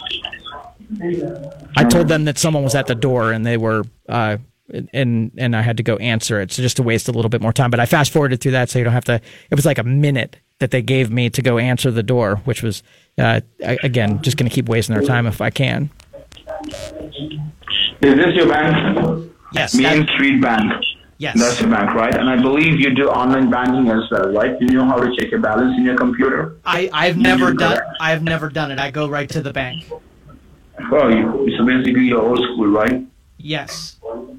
S1: I told them that someone was at the door, and they were and I had to go answer it, so just to waste a little bit more time. But I fast forwarded through that, so you don't have to. It was like a minute that they gave me to go answer the door, which was again just going to keep wasting their time if I can.
S4: Is this your bank?
S7: Yes.
S4: Main Street Bank.
S7: Yes.
S4: That's your bank, right? And I believe you do online banking as well, right? You know how to check your balance in your computer?
S7: I've never done it. I go right to the bank.
S4: Oh, so basically you're old school, right?
S7: Yes.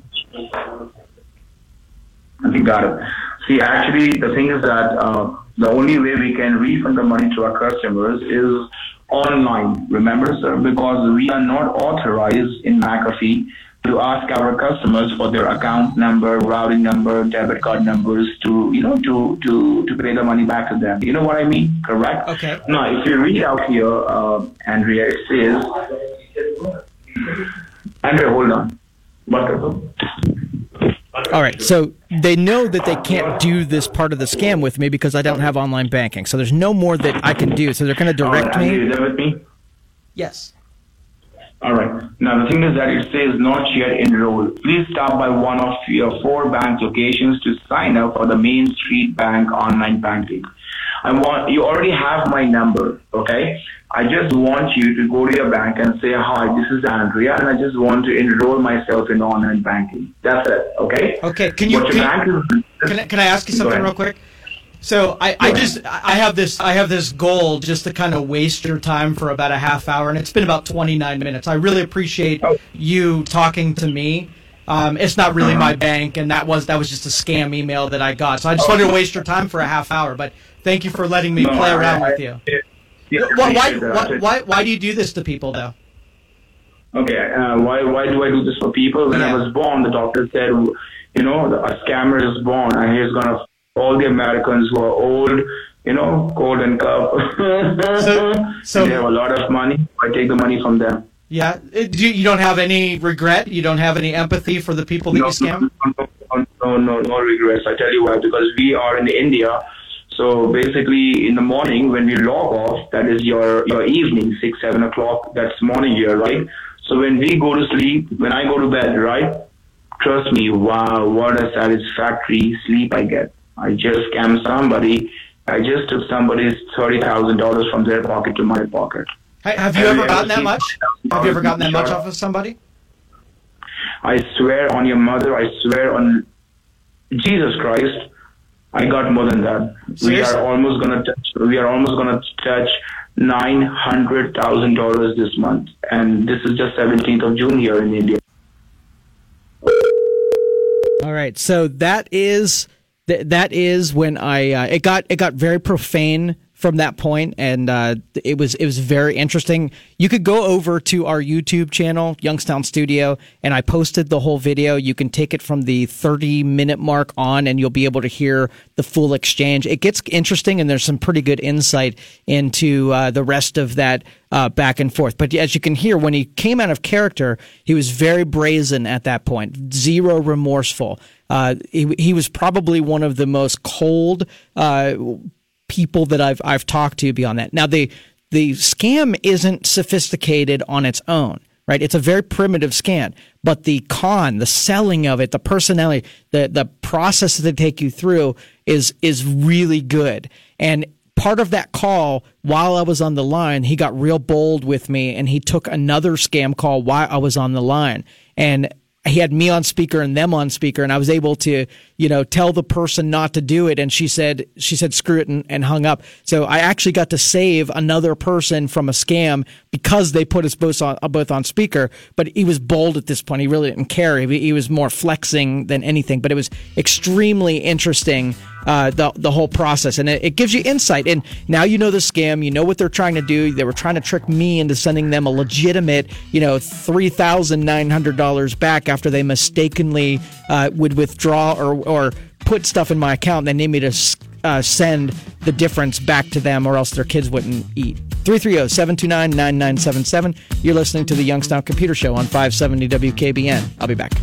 S4: Okay, got it. See, actually, the thing is that the only way we can refund the money to our customers is online. Remember, sir, because we are not authorized in McAfee to ask our customers for their account number, routing number, debit card numbers to pay the money back to them. You know what I mean? Correct?
S7: Okay.
S4: Now, if you read out here, Andrea, it says, Andrea, hold on.
S1: All right, so they know that they can't do this part of the scam with me because I don't have online banking. So there's no more that I can do. So they're going to direct me.
S4: Are you there with me?
S7: Yes.
S4: All right. Now, the thing is that it says not yet enrolled. Please stop by one of your 4 bank locations to sign up for the Main Street Bank online banking. You already have my number, okay? I just want you to go to your bank and say, hi, this is Andrea, and I just want to enroll myself in online banking. That's it, okay?
S7: Okay. Can I ask you something real quick? So I have this goal just to kind of waste your time for about a half hour, and it's been about 29 minutes. I really appreciate you talking to me. It's not really my bank, and that was just a scam email that I got. So I just wanted to waste your time for a half hour, but thank you for letting me play around with you. Why do you do this to people, though?
S4: Okay, why do I do this for people? When I was born, the doctor said, a scammer is born, and he's going to all the Americans who are old, cold and cough. So they have a lot of money. I take the money from them.
S7: Yeah. You don't have any regret? You don't have any empathy for the people that you scam?
S4: No regrets. I tell you why. Because we are in India. So basically, in the morning when we log off, that is your evening, 6, 7 o'clock. That's morning here, right? So when we go to sleep, when I go to bed, right? Trust me, wow, what a satisfactory sleep I get. I just scammed somebody. I just took somebody's $30,000 from their pocket to my pocket.
S7: Have you ever gotten that much? Have you ever gotten that much off of somebody?
S4: I swear on your mother, I swear on Jesus Christ, I got more than that.
S7: Seriously?
S4: We are almost gonna touch $900,000 this month, and this is just 17th of June here in India.
S1: All right, so that is when it got very profane from that point, and it was very interesting. You could go over to our YouTube channel, Youngstown Studio, and I posted the whole video. You can take it from the 30-minute mark on, and you'll be able to hear the full exchange. It gets interesting, and there's some pretty good insight into the rest of that back and forth. But as you can hear, when he came out of character, he was very brazen at that point, zero remorseful. He was probably one of the most cold people that I've talked to beyond that. Now, the scam isn't sophisticated on its own, right? It's a very primitive scam, but the selling of it, the personality, the process that they take you through is really good. And part of that call, while I was on the line, he got real bold with me, and he took another scam call while I was on the line. And he had me on speaker and them on speaker, and I was able to, tell the person not to do it. And she said, screw it, and hung up. So I actually got to save another person from a scam because they put us both on speaker. But he was bold at this point. He really didn't care. He was more flexing than anything. But it was extremely interesting, the whole process. And it gives you insight. And now you know the scam. You know what they're trying to do. They were trying to trick me into sending them a legitimate, $3,900 back after they mistakenly would withdraw or put stuff in my account. They need me to send the difference back to them, or else their kids wouldn't eat. 330-729-9977. You're listening to the Youngstown Computer Show on 570 WKBN. I'll be back.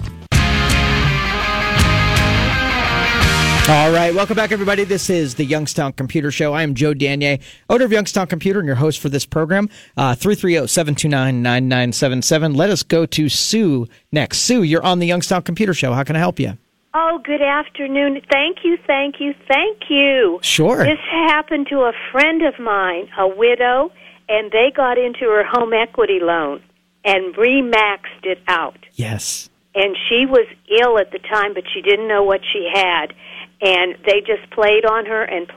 S1: All right, welcome back, everybody. This is the Youngstown Computer Show. I am Joe Danier, owner of Youngstown Computer and your host for this program. 330-729-9977. Let us go to Sue next. Sue, you're on the Youngstown Computer Show. How can I help you?
S11: Oh, good afternoon. Thank you.
S1: Sure.
S11: This happened to a friend of mine, a widow, and they got into her home equity loan and remaxed it out.
S1: Yes.
S11: And she was ill at the time, but she didn't know what she had. And they just played on her. And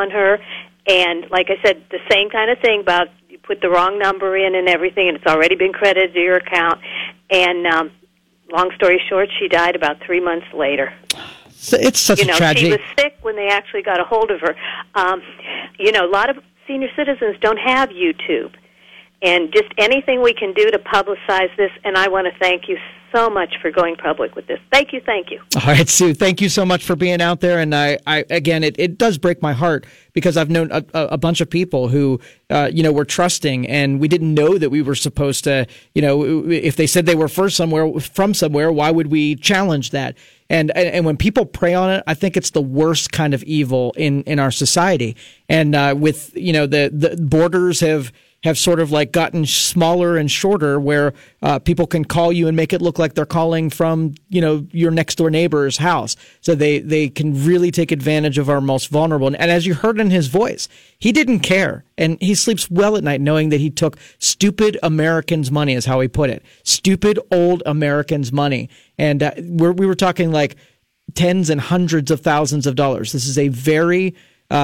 S11: like I said, the same kind of thing about you put the wrong number in and everything, and it's already been credited to your account. And long story short, she died about 3 months later.
S1: So it's such a tragedy.
S11: She was sick when they actually got a hold of her. A lot of senior citizens don't have YouTube. And just anything we can do to publicize this, and I want to thank you so much for going public with this. Thank you.
S1: All right, Sue, thank you so much for being out there. And I again, it does break my heart because I've known a bunch of people who, were trusting, and we didn't know that we were supposed to, if they said they were from somewhere, why would we challenge that? And when people prey on it, I think it's the worst kind of evil in our society. And with, the borders have sort of like gotten smaller and shorter, where people can call you and make it look like they're calling from, your next door neighbor's house. So they can really take advantage of our most vulnerable. And as you heard in his voice, he didn't care. And he sleeps well at night knowing that he took stupid Americans' money, is how he put it. Stupid old Americans' money. And we were talking like tens and hundreds of thousands of dollars. This is a very,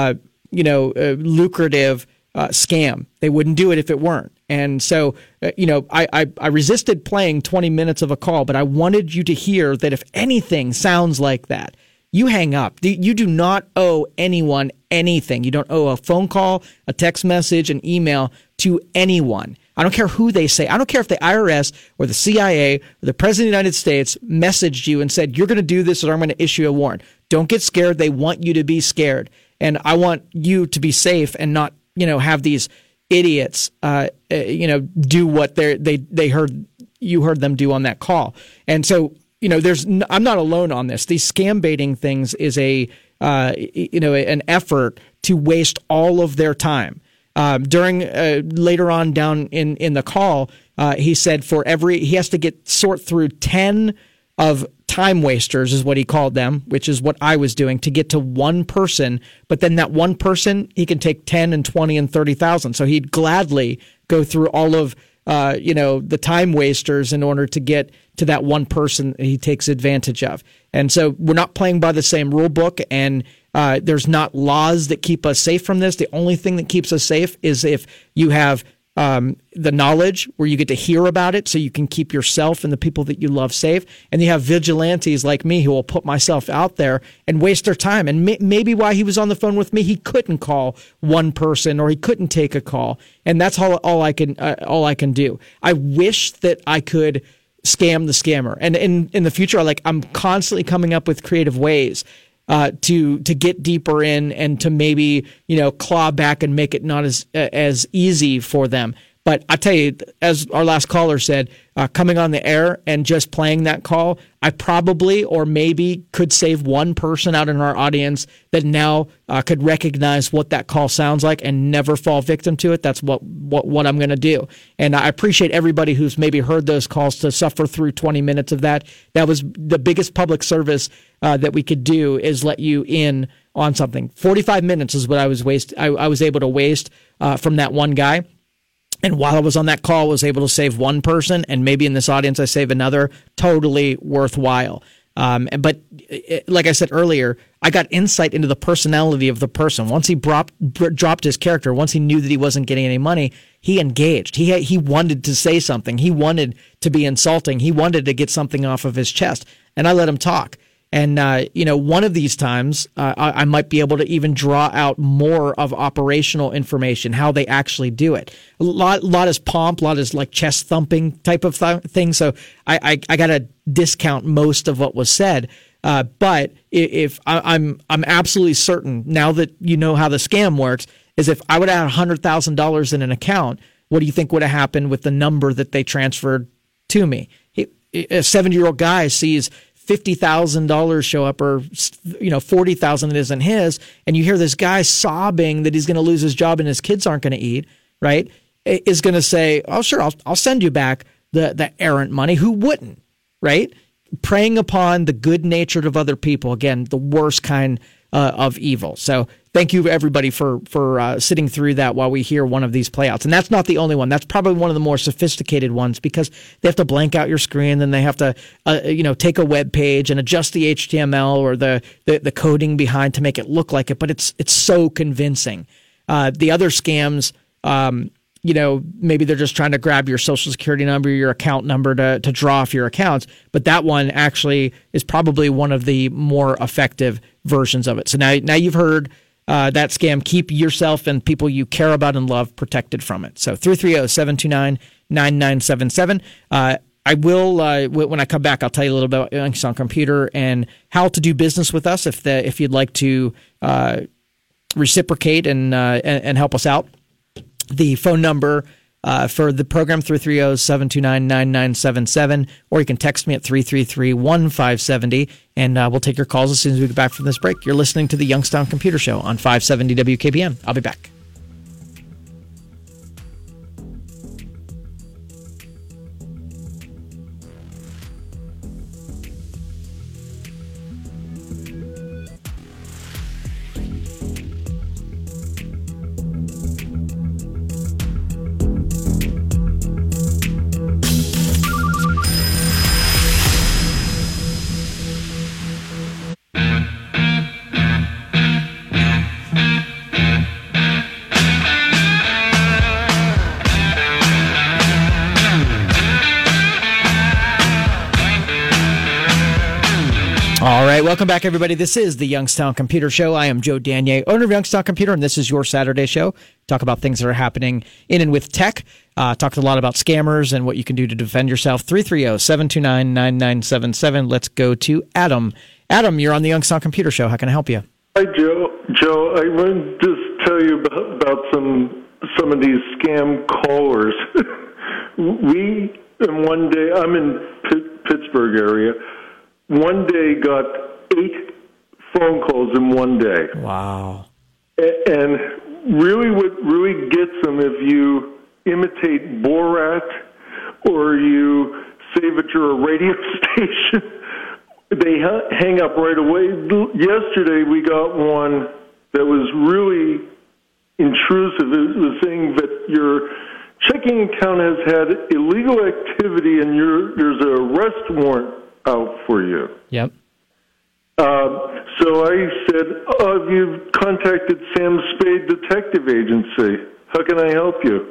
S1: lucrative scam. They wouldn't do it if it weren't. And so, I resisted playing 20 minutes of a call, but I wanted you to hear that if anything sounds like that, you hang up. You do not owe anyone anything. You don't owe a phone call, a text message, an email to anyone. I don't care who they say. I don't care if the IRS or the CIA or the President of the United States messaged you and said, you're going to do this or I'm going to issue a warrant. Don't get scared. They want you to be scared. And I want you to be safe and not, have these idiots, do what you heard them do on that call. And so, I'm not alone on this. These scam baiting things is an effort to waste all of their time. During later on down in the call, he said he has to sort through 10 of time wasters, is what he called them, which is what I was doing, to get to one person. But then that one person, he can take 10 and 20 and 30,000. So he'd gladly go through all of the time wasters in order to get to that one person that he takes advantage of. And so we're not playing by the same rule book, and there's not laws that keep us safe from this. The only thing that keeps us safe is if you have the knowledge where you get to hear about it so you can keep yourself and the people that you love safe. And you have vigilantes like me who will put myself out there and waste their time. And maybe while he was on the phone with me, he couldn't call one person or he couldn't take a call. And that's all I can do. I wish that I could scam the scammer. And in the future, I'm constantly coming up with creative ways to get deeper in and to maybe, claw back and make it not as easy for them. But I tell you, as our last caller said, coming on the air and just playing that call, I probably or maybe could save one person out in our audience that now could recognize what that call sounds like and never fall victim to it. That's what I'm going to do. And I appreciate everybody who's maybe heard those calls to suffer through 20 minutes of that. That was the biggest public service that we could do, is let you in on something. 45 minutes is what I was able to waste from that one guy. And while I was on that call, I was able to save one person, and maybe in this audience I save another. Totally worthwhile. But like I said earlier, I got insight into the personality of the person. Once he dropped his character, once he knew that he wasn't getting any money, he engaged. He wanted to say something. He wanted to be insulting. He wanted to get something off of his chest, and I let him talk. And, one of these times, I might be able to even draw out more of operational information, how they actually do it. A lot is pomp, a lot is like chest thumping type of thing. So I got to discount most of what was said. But if I'm absolutely certain now that you know how the scam works, is if I would have had $100,000 in an account, what do you think would have happened with the number that they transferred to me? A 70-year-old guy sees $50,000 show up, or $40,000 that isn't his, and you hear this guy sobbing that he's going to lose his job and his kids aren't going to eat, right? Is going to say, "Oh, sure, I'll send you back the errant money." Who wouldn't, right? Preying upon the good natured of other people, again, the worst kind of evil. So thank you everybody for sitting through that while we hear one of these playouts. And that's not the only one. That's probably one of the more sophisticated ones, because they have to blank out your screen, then they have to take a web page and adjust the HTML or the coding behind to make it look like it. But it's so convincing. The other scams, maybe they're just trying to grab your social security number, your account number to draw off your accounts. But that one actually is probably one of the more effective versions of it. So now you've heard that scam. Keep yourself and people you care about and love protected from it. So 330-729-9977. I will, when I come back, I'll tell you a little bit about Youngstown Computer and how to do business with us if you'd like to reciprocate and help us out. The phone number for the program, 330-729-9977, or you can text me at 333-1570, and we'll take your calls as soon as we get back from this break. You're listening to the Youngstown Computer Show on 570 WKBM. I'll be back. All right, welcome back, everybody. This is the Youngstown Computer Show. I am Joe Danier, owner of Youngstown Computer, and this is your Saturday show. Talk about things that are happening in and with tech. Talked a lot about scammers and what you can do to defend yourself. 330-729-9977. Let's go to Adam. Adam, you're on the Youngstown Computer Show. How can I help you?
S12: Hi, Joe. Joe, I want to just tell you about some of these scam callers. One day, I'm in Pittsburgh area. One day got 8 phone calls in one day.
S1: Wow.
S12: And really what really gets them, if you imitate Borat or you say that you're a radio station, they hang up right away. Yesterday we got one that was really intrusive. It was saying that your checking account has had illegal activity and there's an arrest warrant out for you.
S1: Yep.
S12: So I said, have you contacted Sam Spade Detective Agency? How can I help you?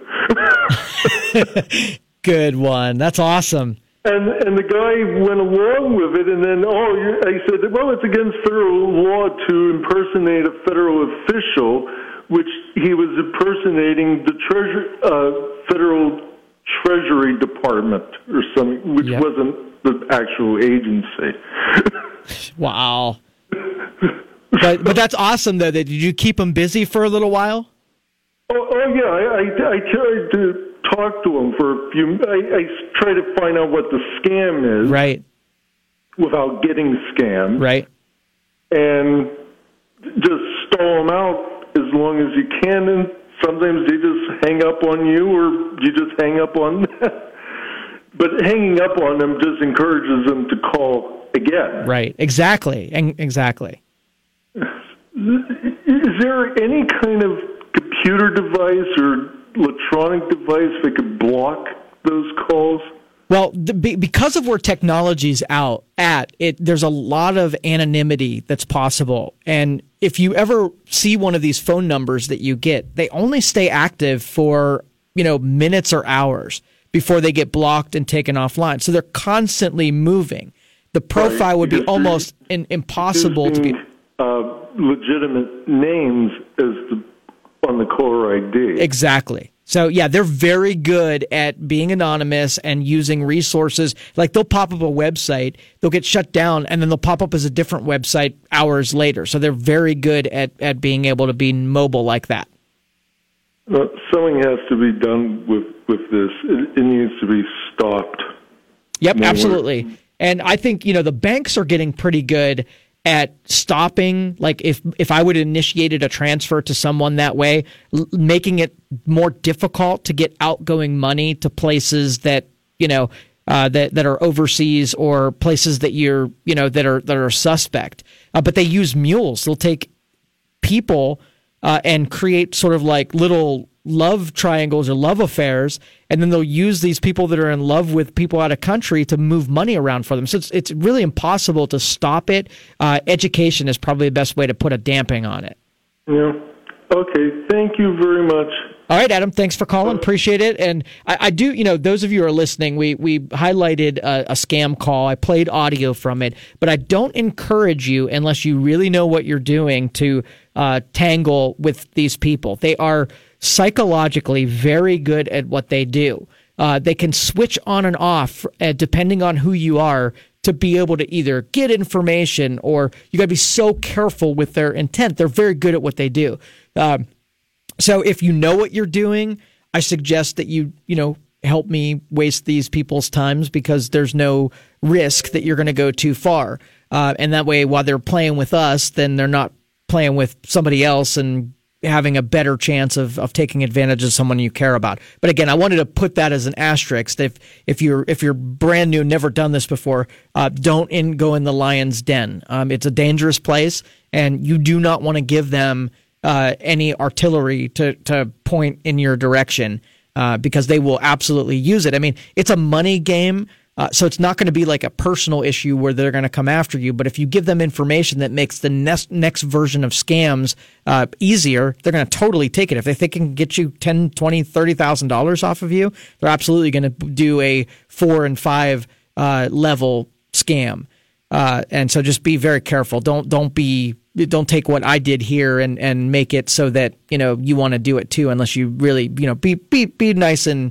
S1: Good one. That's awesome.
S12: And the guy went along with it, and then, I said, well, it's against federal law to impersonate a federal official, which he was impersonating the Federal Treasury Department or something, which wasn't the actual agency.
S1: Wow. But that's awesome, though. Did you keep him busy for a little while?
S12: Yeah. I tried to talk to him for a few. I try to find out what the scam is,
S1: right?
S12: Without getting scammed,
S1: right? And
S12: just stall them out as long as you can. And sometimes they just hang up on you, or you just hang up on them. But hanging up on them just encourages them to call again.
S1: Right. Exactly. Exactly.
S12: Is there any kind of computer device or electronic device that could block those calls?
S1: Well, because of where technology's there's a lot of anonymity that's possible. And if you ever see one of these phone numbers that you get, they only stay active for, minutes or hours before they get blocked and taken offline. So they're constantly moving. The profile would be almost impossible to be.
S12: Legitimate names on the caller ID.
S1: Exactly. So, yeah, they're very good at being anonymous and using resources. Like, they'll pop up a website, they'll get shut down, and then they'll pop up as a different website hours later. So they're very good at being able to be mobile like that.
S12: Well, something has to be done with this. It needs to be stopped.
S1: Yep, absolutely. And I think, the banks are getting pretty good at stopping, like if I would have initiated a transfer to someone that way, making it more difficult to get outgoing money to places that, that are overseas or places that that are suspect. But they use mules. They'll take people and create sort of like little love triangles or love affairs, and then they'll use these people that are in love with people out of country to move money around for them. So it's really impossible to stop it. Education is probably the best way to put a damping on it.
S12: Yeah. Okay. Thank you very much.
S1: All right, Adam, thanks for calling. Appreciate it. And I do, those of you who are listening, we highlighted a scam call. I played audio from it, but I don't encourage you, unless you really know what you're doing, to tangle with these people. They are psychologically very good at what they do. They can switch on and off depending on who you are to be able to either get information, or you got to be so careful with their intent. They're very good at what they do. So if you know what you're doing, I suggest that you help me waste these people's times, because there's no risk that you're going to go too far. And that way, while they're playing with us, then they're not playing with somebody else and having a better chance of taking advantage of someone you care about. But again, I wanted to put that as an asterisk. If you're brand new, never done this before, don't go in the lion's den. It's a dangerous place, and you do not want to give them any artillery to point in your direction, because they will absolutely use it. I mean, it's a money game. So it's not going to be like a personal issue where they're going to come after you. But if you give them information that makes the next version of scams easier, they're going to totally take it. If they think it can get you $10,000, $20,000, $30,000 off of you, they're absolutely going to do a 4 and 5 level scam. And so just be very careful. Don't take what I did here and make it so that you want to do it too, unless you really be nice and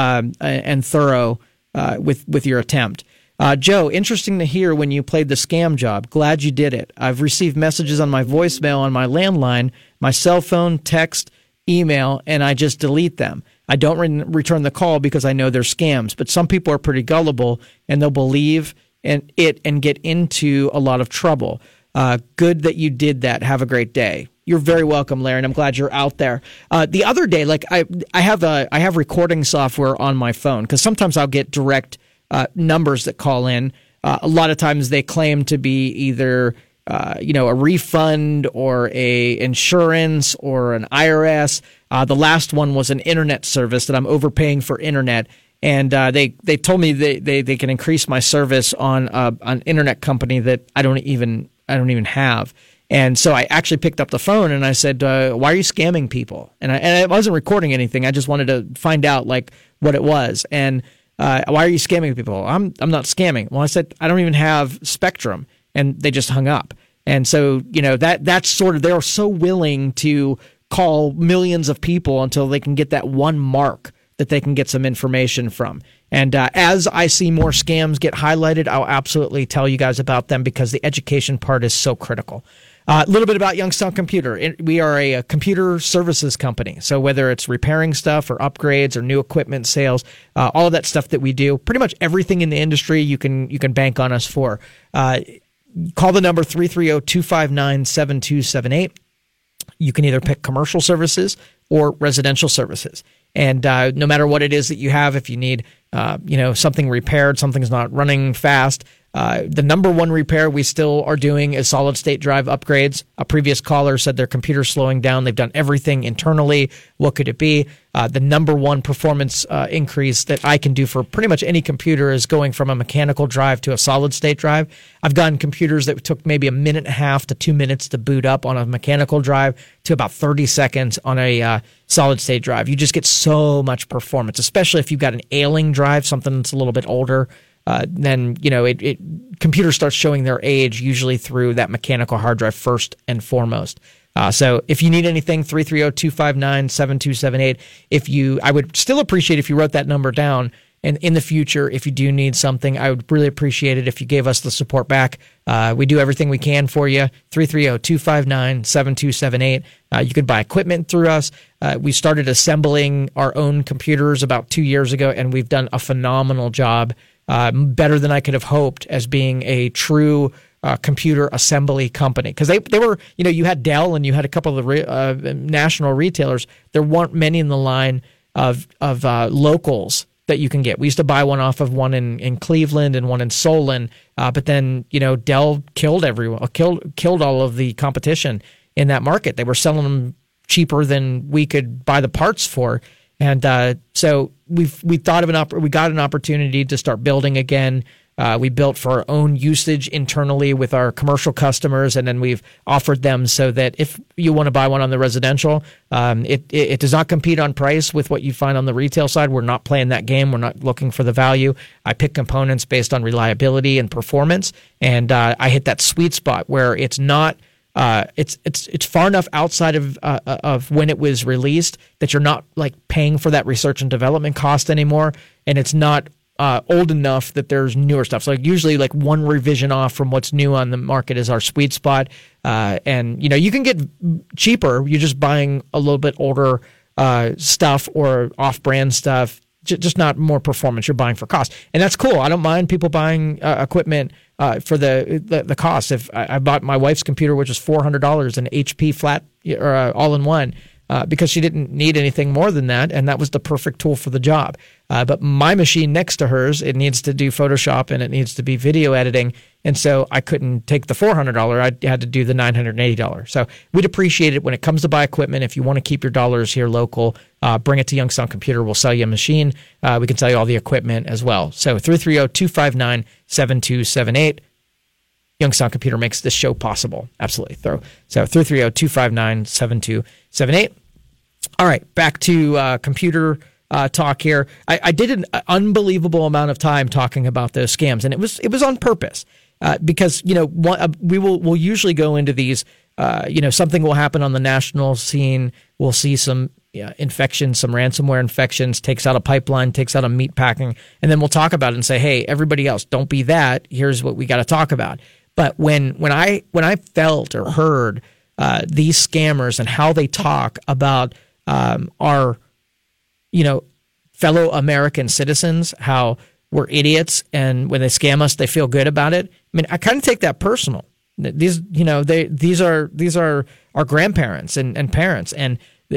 S1: thorough with your attempt. Joe, interesting to hear when you played the scam job. Glad you did it. I've received messages on my voicemail on my landline, my cell phone, text, email, and I just delete them. I don't return the call because I know they're scams, but some people are pretty gullible and they'll believe in it and get into a lot of trouble. Good that you did that. Have a great day. You're very welcome, Larry, and I'm glad you're out there. The other day, like I have recording software on my phone, because sometimes I'll get direct numbers that call in. A lot of times they claim to be either a refund or a insurance or an IRS. The last one was an internet service that I'm overpaying for internet, and they told me they can increase my service on an internet company that I don't even have. And so I actually picked up the phone and I said, why are you scamming people? And I wasn't recording anything. I just wanted to find out like what it was. And why are you scamming people? I'm not scamming. Well, I said, I don't even have Spectrum. And they just hung up. And so, that's sort of, they're so willing to call millions of people until they can get that one mark that they can get some information from. And as I see more scams get highlighted, I'll absolutely tell you guys about them, because the education part is so critical. A little bit about Youngstown Computer. We are a computer services company. So whether it's repairing stuff or upgrades or new equipment sales, all of that stuff that we do, pretty much everything in the industry you can bank on us for. Call the number 330-259-7278. You can either pick commercial services or residential services. And no matter what it is that you have, if you need something repaired, something's not running fast, The number one repair we still are doing is solid-state drive upgrades. A previous caller said their computer's slowing down. They've done everything internally. What could it be? The number one performance increase that I can do for pretty much any computer is going from a mechanical drive to a solid-state drive. I've gotten computers that took maybe a minute and a half to 2 minutes to boot up on a mechanical drive to about 30 seconds on a solid-state drive. You just get so much performance, especially if you've got an ailing drive, something that's a little bit older. Then, computers start showing their age usually through that mechanical hard drive first and foremost. So if you need anything, 330-259-7278. I would still appreciate if you wrote that number down. And in the future, if you do need something, I would really appreciate it if you gave us the support back. We do everything we can for you. 330-259-7278. You could buy equipment through us. We started assembling our own computers about 2 years ago, and we've done a phenomenal job. Better than I could have hoped as being a true computer assembly company. Because they were, you had Dell and you had a couple of the national retailers. There weren't many in the line of locals that you can get. We used to buy one off of one in Cleveland and one in Solon, but then, Dell killed everyone, killed all of the competition in that market. They were selling them cheaper than we could buy the parts for. And so we got an opportunity to start building again. We built for our own usage internally with our commercial customers, and then we've offered them so that if you want to buy one on the residential, it does not compete on price with what you find on the retail side. We're not playing that game. We're not looking for the value. I pick components based on reliability and performance, and I hit that sweet spot where it's not. It's far enough outside of when it was released that you're not like paying for that research and development cost anymore, and it's not old enough that there's newer stuff. So usually like one revision off from what's new on the market is our sweet spot, and you can get cheaper. You're just buying a little bit older stuff or off-brand stuff, just not more performance. You're buying for cost, and that's cool. I don't mind people buying equipment. For the cost. If I bought my wife's computer, which was $400, an HP flat or all-in-one, because she didn't need anything more than that, and that was the perfect tool for the job. But my machine next to hers, it needs to do Photoshop and it needs to be video editing, and so I couldn't take the $400. I had to do the $980. So we'd appreciate it when it comes to buy equipment. If you want to keep your dollars here local, bring it to Youngstown Computer. We'll sell you a machine. We can sell you all the equipment as well. So 330-259-7278. Youngstown Computer makes this show possible. Absolutely. So 330-259-7278. All right, back to computer talk here. I did an unbelievable amount of time talking about those scams, and it was on purpose because we'll usually go into these. Something will happen on the national scene. We'll see some infections, some ransomware infections, takes out a pipeline, takes out a meat packing, and then we'll talk about it and say, hey, everybody else, don't be that. Here's what we got to talk about. But when I felt or heard these scammers and how they talk about our fellow American citizens, how we're idiots, and when they scam us, they feel good about it. I mean, I kind of take that personal. These are our grandparents and parents, and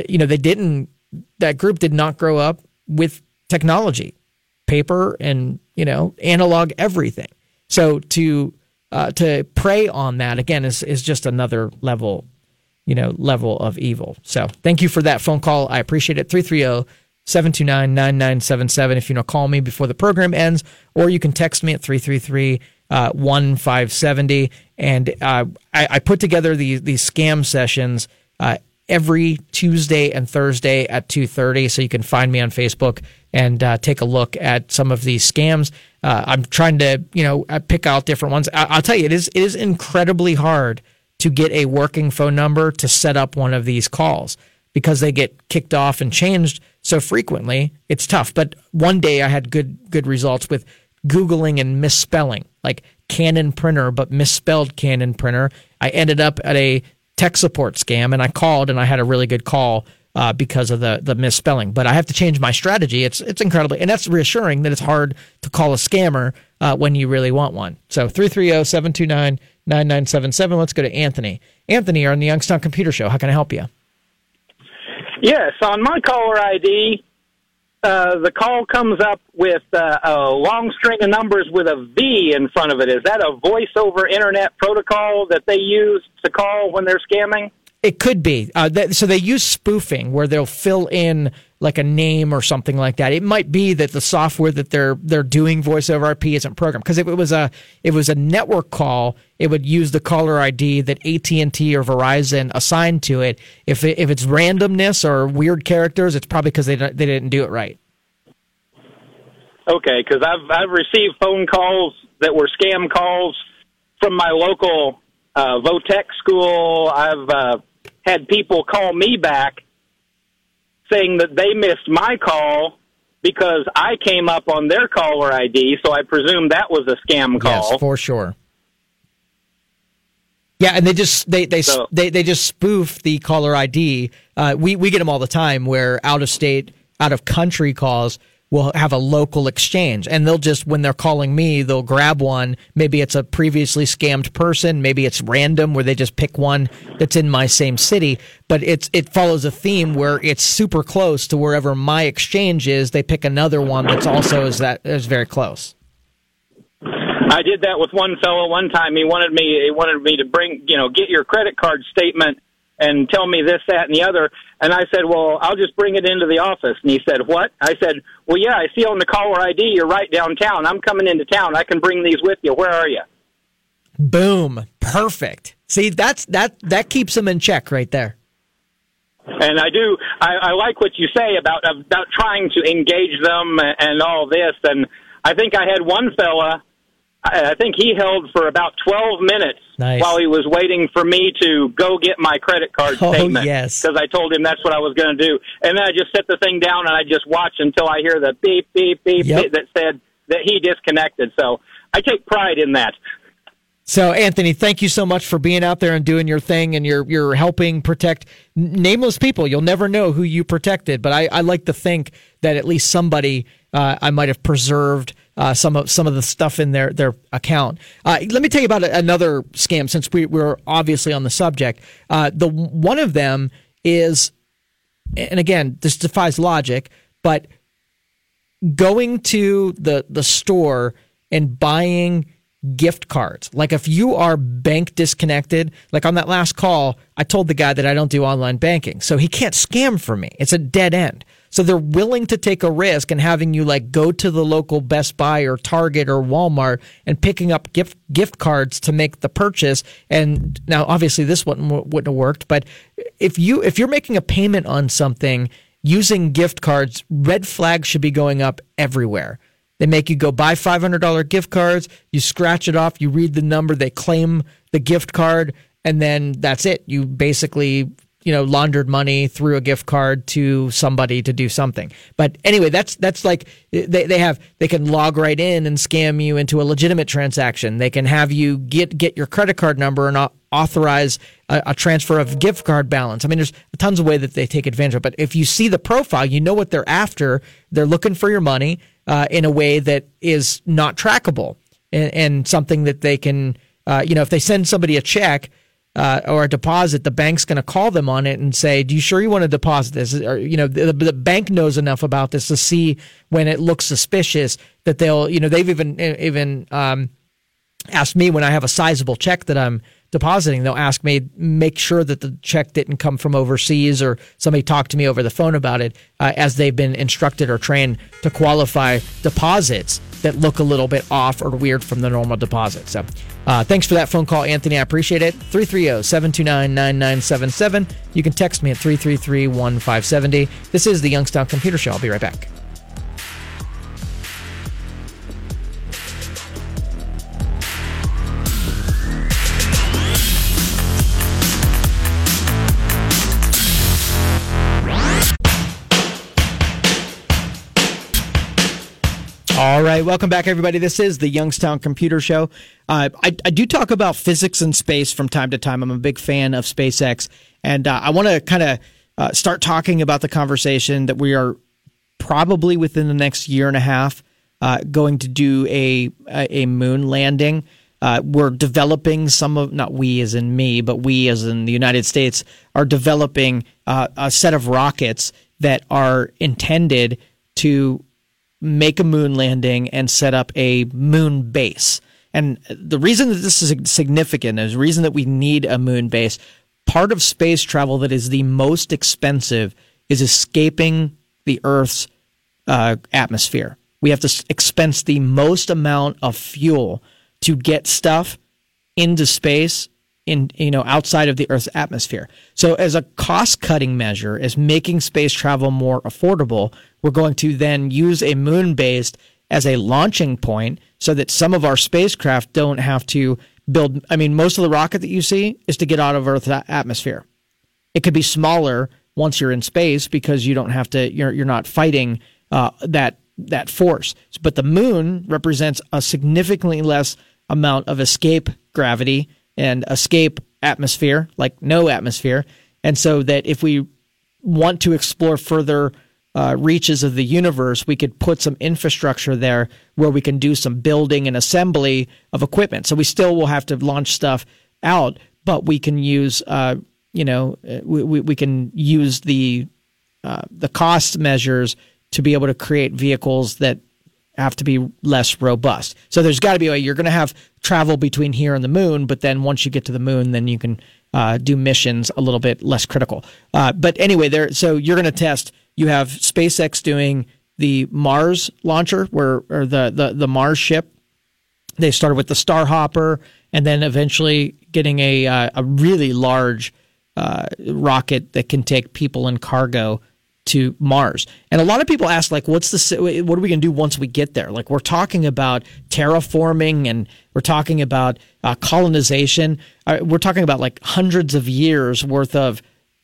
S1: that group did not grow up with technology, paper and analog everything. So to prey on that again is just another level of evil. So thank you for that phone call. I appreciate it. 330-729-9977. If you want to call me before the program ends, or you can text me at 333-1570. And I put together these scam sessions every Tuesday and Thursday at 2:30, so you can find me on Facebook and take a look at some of these scams. I'm trying to pick out different ones. I'll tell you, it is incredibly hard to get a working phone number to set up one of these calls because they get kicked off and changed so frequently. It's tough. But one day I had good results with Googling and misspelling, like Canon printer, but misspelled Canon printer. I ended up at a tech support scam, and I called, and I had a really good call because of the misspelling. But I have to change my strategy. It's incredibly, and that's reassuring that it's hard to call a scammer when you really want one. So 330-729-9977. Let's go to Anthony. Anthony, you're on the Youngstown Computer Show. How can I help you?
S13: Yes, on my caller ID, the call comes up with a long string of numbers with a V in front of it. Is that a voice over internet protocol that they use to call when they're scamming?
S1: It could be. So they use spoofing, where they'll fill in like a name or something like that. It might be that the software that they're doing voice over IP isn't programmed, because if it was a network call, it would use the caller ID that AT&T or Verizon assigned to it. If it's randomness or weird characters, it's probably because they didn't do it right.
S13: Okay, because I've received phone calls that were scam calls from my local Votech school. I've had people call me back saying that they missed my call because I came up on their caller ID, so I presume that was a scam call.
S1: Yes, for sure. Yeah, and they just spoof the caller ID. We get them all the time, where out of state, out of country calls will have a local exchange, and they'll just, when they're calling me, they'll grab one. Maybe it's a previously scammed person, maybe it's random where they just pick one that's in my same city, but it follows a theme where it's super close to wherever my exchange is. They pick another one that's also is very close.
S13: I did that with one fellow one time. He wanted me to bring, get your credit card statement and tell me this, that, and the other. And I said, well, I'll just bring it into the office. And he said, what? I said, well, yeah, I see on the caller ID you're right downtown. I'm coming into town. I can bring these with you. Where are you?
S1: Boom. Perfect. See, that keeps them in check right there.
S13: And I like what you say about trying to engage them and all this. And I think I had one fella, I think he held for about 12 minutes while he was waiting for me to go get my credit card statement.
S1: Yes.
S13: Because I told him that's what I was going to do. And then I just set the thing down and I just watched until I hear the beep, beep, beep, beep that said that he disconnected. So I take pride in that.
S1: So, Anthony, thank you so much for being out there and doing your thing, and you're helping protect nameless people. You'll never know who you protected, but I like to think that at least somebody I might have preserved some of the stuff in their account. Let me tell you about another scam, since we're obviously on the subject. One of them is, and again, this defies logic, but going to the store and buying gift cards. Like if you are bank disconnected, like on that last call, I told the guy that I don't do online banking, so he can't scam for me. It's a dead end. So they're willing to take a risk and having you like go to the local Best Buy or Target or Walmart and picking up gift cards to make the purchase. And now obviously this wouldn't have worked, but if you're making a payment on something using gift cards, red flags should be going up everywhere. They make you go buy $500 gift cards, you scratch it off, you read the number, they claim the gift card, and then that's it. You basically, laundered money through a gift card to somebody to do something. But anyway, that's like they can log right in and scam you into a legitimate transaction. They can have you get your credit card number and authorize a transfer of gift card balance. I mean, there's tons of ways that they take advantage of it. But if you see the profile, you know what they're after. They're looking for your money in a way that is not trackable and something that they can, if they send somebody a check or a deposit, the bank's going to call them on it and say, "Do you sure you want to deposit this?" Or the bank knows enough about this to see when it looks suspicious that they'll, they've even asked me when I have a sizable check that I'm depositing, they'll ask me, make sure that the check didn't come from overseas or somebody talked to me over the phone about it, as they've been instructed or trained to qualify deposits that look a little bit off or weird from the normal deposit. So thanks for that phone call, Anthony. I appreciate it. 330-729-9977. You can text me at 333-1570. This is the Youngstown Computer Show. I'll be right back. All right, welcome back, everybody. This is the Youngstown Computer Show. I do talk about physics and space from time to time. I'm a big fan of SpaceX, and I want to kind of start talking about the conversation that we are probably within the next year and a half going to do a moon landing. We're developing not we as in me, but we as in the United States are developing a set of rockets that are intended to make a moon landing and set up a moon base. And the reason that this is significant is the reason that we need a moon base. Part of space travel that is the most expensive is escaping the Earth's atmosphere. We have to expense the most amount of fuel to get stuff into space outside of the Earth's atmosphere. So as a cost-cutting measure, as making space travel more affordable, we're going to then use a moon base as a launching point so that some of our spacecraft don't have to build. I mean, most of the rocket that you see is to get out of Earth's atmosphere. It could be smaller once you're in space because you don't have to. You're not fighting that force. But the moon represents a significantly less amount of escape gravity and escape atmosphere, like no atmosphere. And so that if we want to explore further reaches of the universe, we could put some infrastructure there where we can do some building and assembly of equipment. So we still will have to launch stuff out, but we can use, we can use the cost measures to be able to create vehicles that have to be less robust. So there's got to be a way. You're going to have travel between here and the moon, but then once you get to the moon, then you can do missions a little bit less critical. But anyway, so you're going to test. You have SpaceX doing the Mars launcher, or the Mars ship. They started with the Starhopper, and then eventually getting a really large rocket that can take people and cargo to Mars. And a lot of people ask, like, what are we going to do once we get there? Like, we're talking about terraforming, and we're talking about colonization. We're talking about like hundreds of years worth of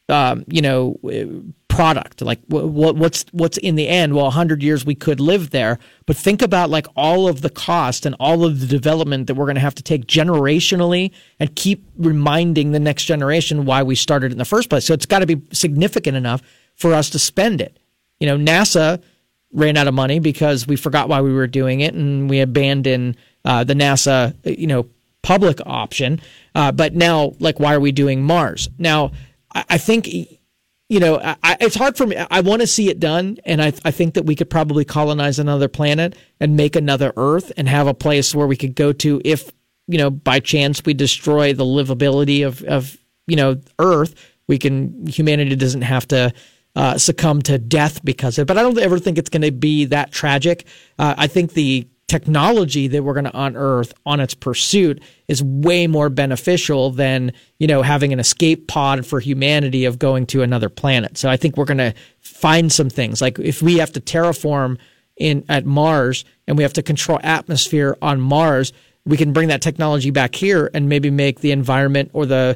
S1: product. Like, what's in the end? Well, 100 years we could live there, but think about like all of the cost and all of the development that we're going to have to take generationally, and keep reminding the next generation why we started in the first place. So it's got to be significant enough for us to spend it. NASA ran out of money because we forgot why we were doing it, and we abandoned the NASA, public option. But now, like, why are we doing Mars? Now, I think, it's hard for me. I want to see it done, and I think that we could probably colonize another planet and make another Earth and have a place where we could go to if, by chance we destroy the livability of Earth. Humanity doesn't have to succumb to death because of it. But I don't ever think it's going to be that tragic. I think the technology that we're going to unearth on its pursuit is way more beneficial than, having an escape pod for humanity of going to another planet. So I think we're going to find some things. Like, if we have to terraform at Mars and we have to control atmosphere on Mars, we can bring that technology back here and maybe make the environment or the,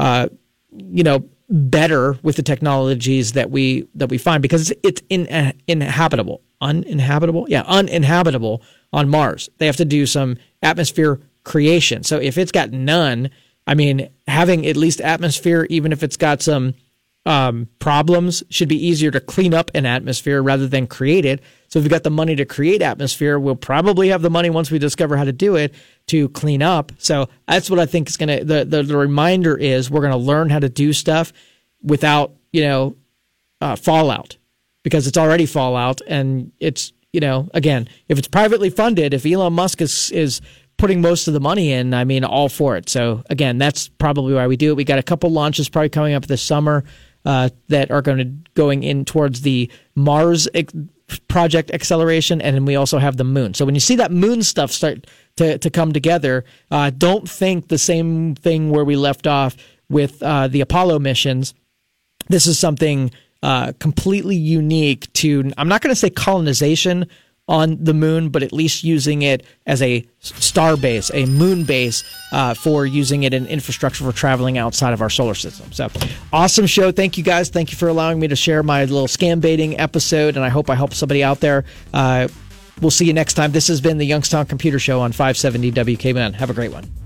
S1: better with the technologies that we find, because it's uninhabitable on Mars. They have to do some atmosphere creation. So if it's got none, having at least atmosphere, even if it's got some problems, should be easier to clean up an atmosphere rather than create it. So if we've got the money to create atmosphere, we'll probably have the money once we discover how to do it to clean up. So that's what I think is going to, the reminder is we're going to learn how to do stuff without, fallout, because it's already fallout. And it's, again, if it's privately funded, if Elon Musk is putting most of the money in, all for it. So again, that's probably why we do it. We got a couple launches probably coming up this summer that are going in towards the Mars project acceleration, and then we also have the moon. So when you see that moon stuff start to come together, don't think the same thing where we left off with the Apollo missions. This is something completely unique to, I'm not going to say colonization on the moon, but at least using it as a star base, a moon base, for using it in infrastructure for traveling outside of our solar system. So, awesome show. Thank you, guys. Thank you for allowing me to share my little scam baiting episode, and I hope I helped somebody out there. We'll see you next time. This has been the Youngstown Computer Show on 570 WKBN. Have a great one.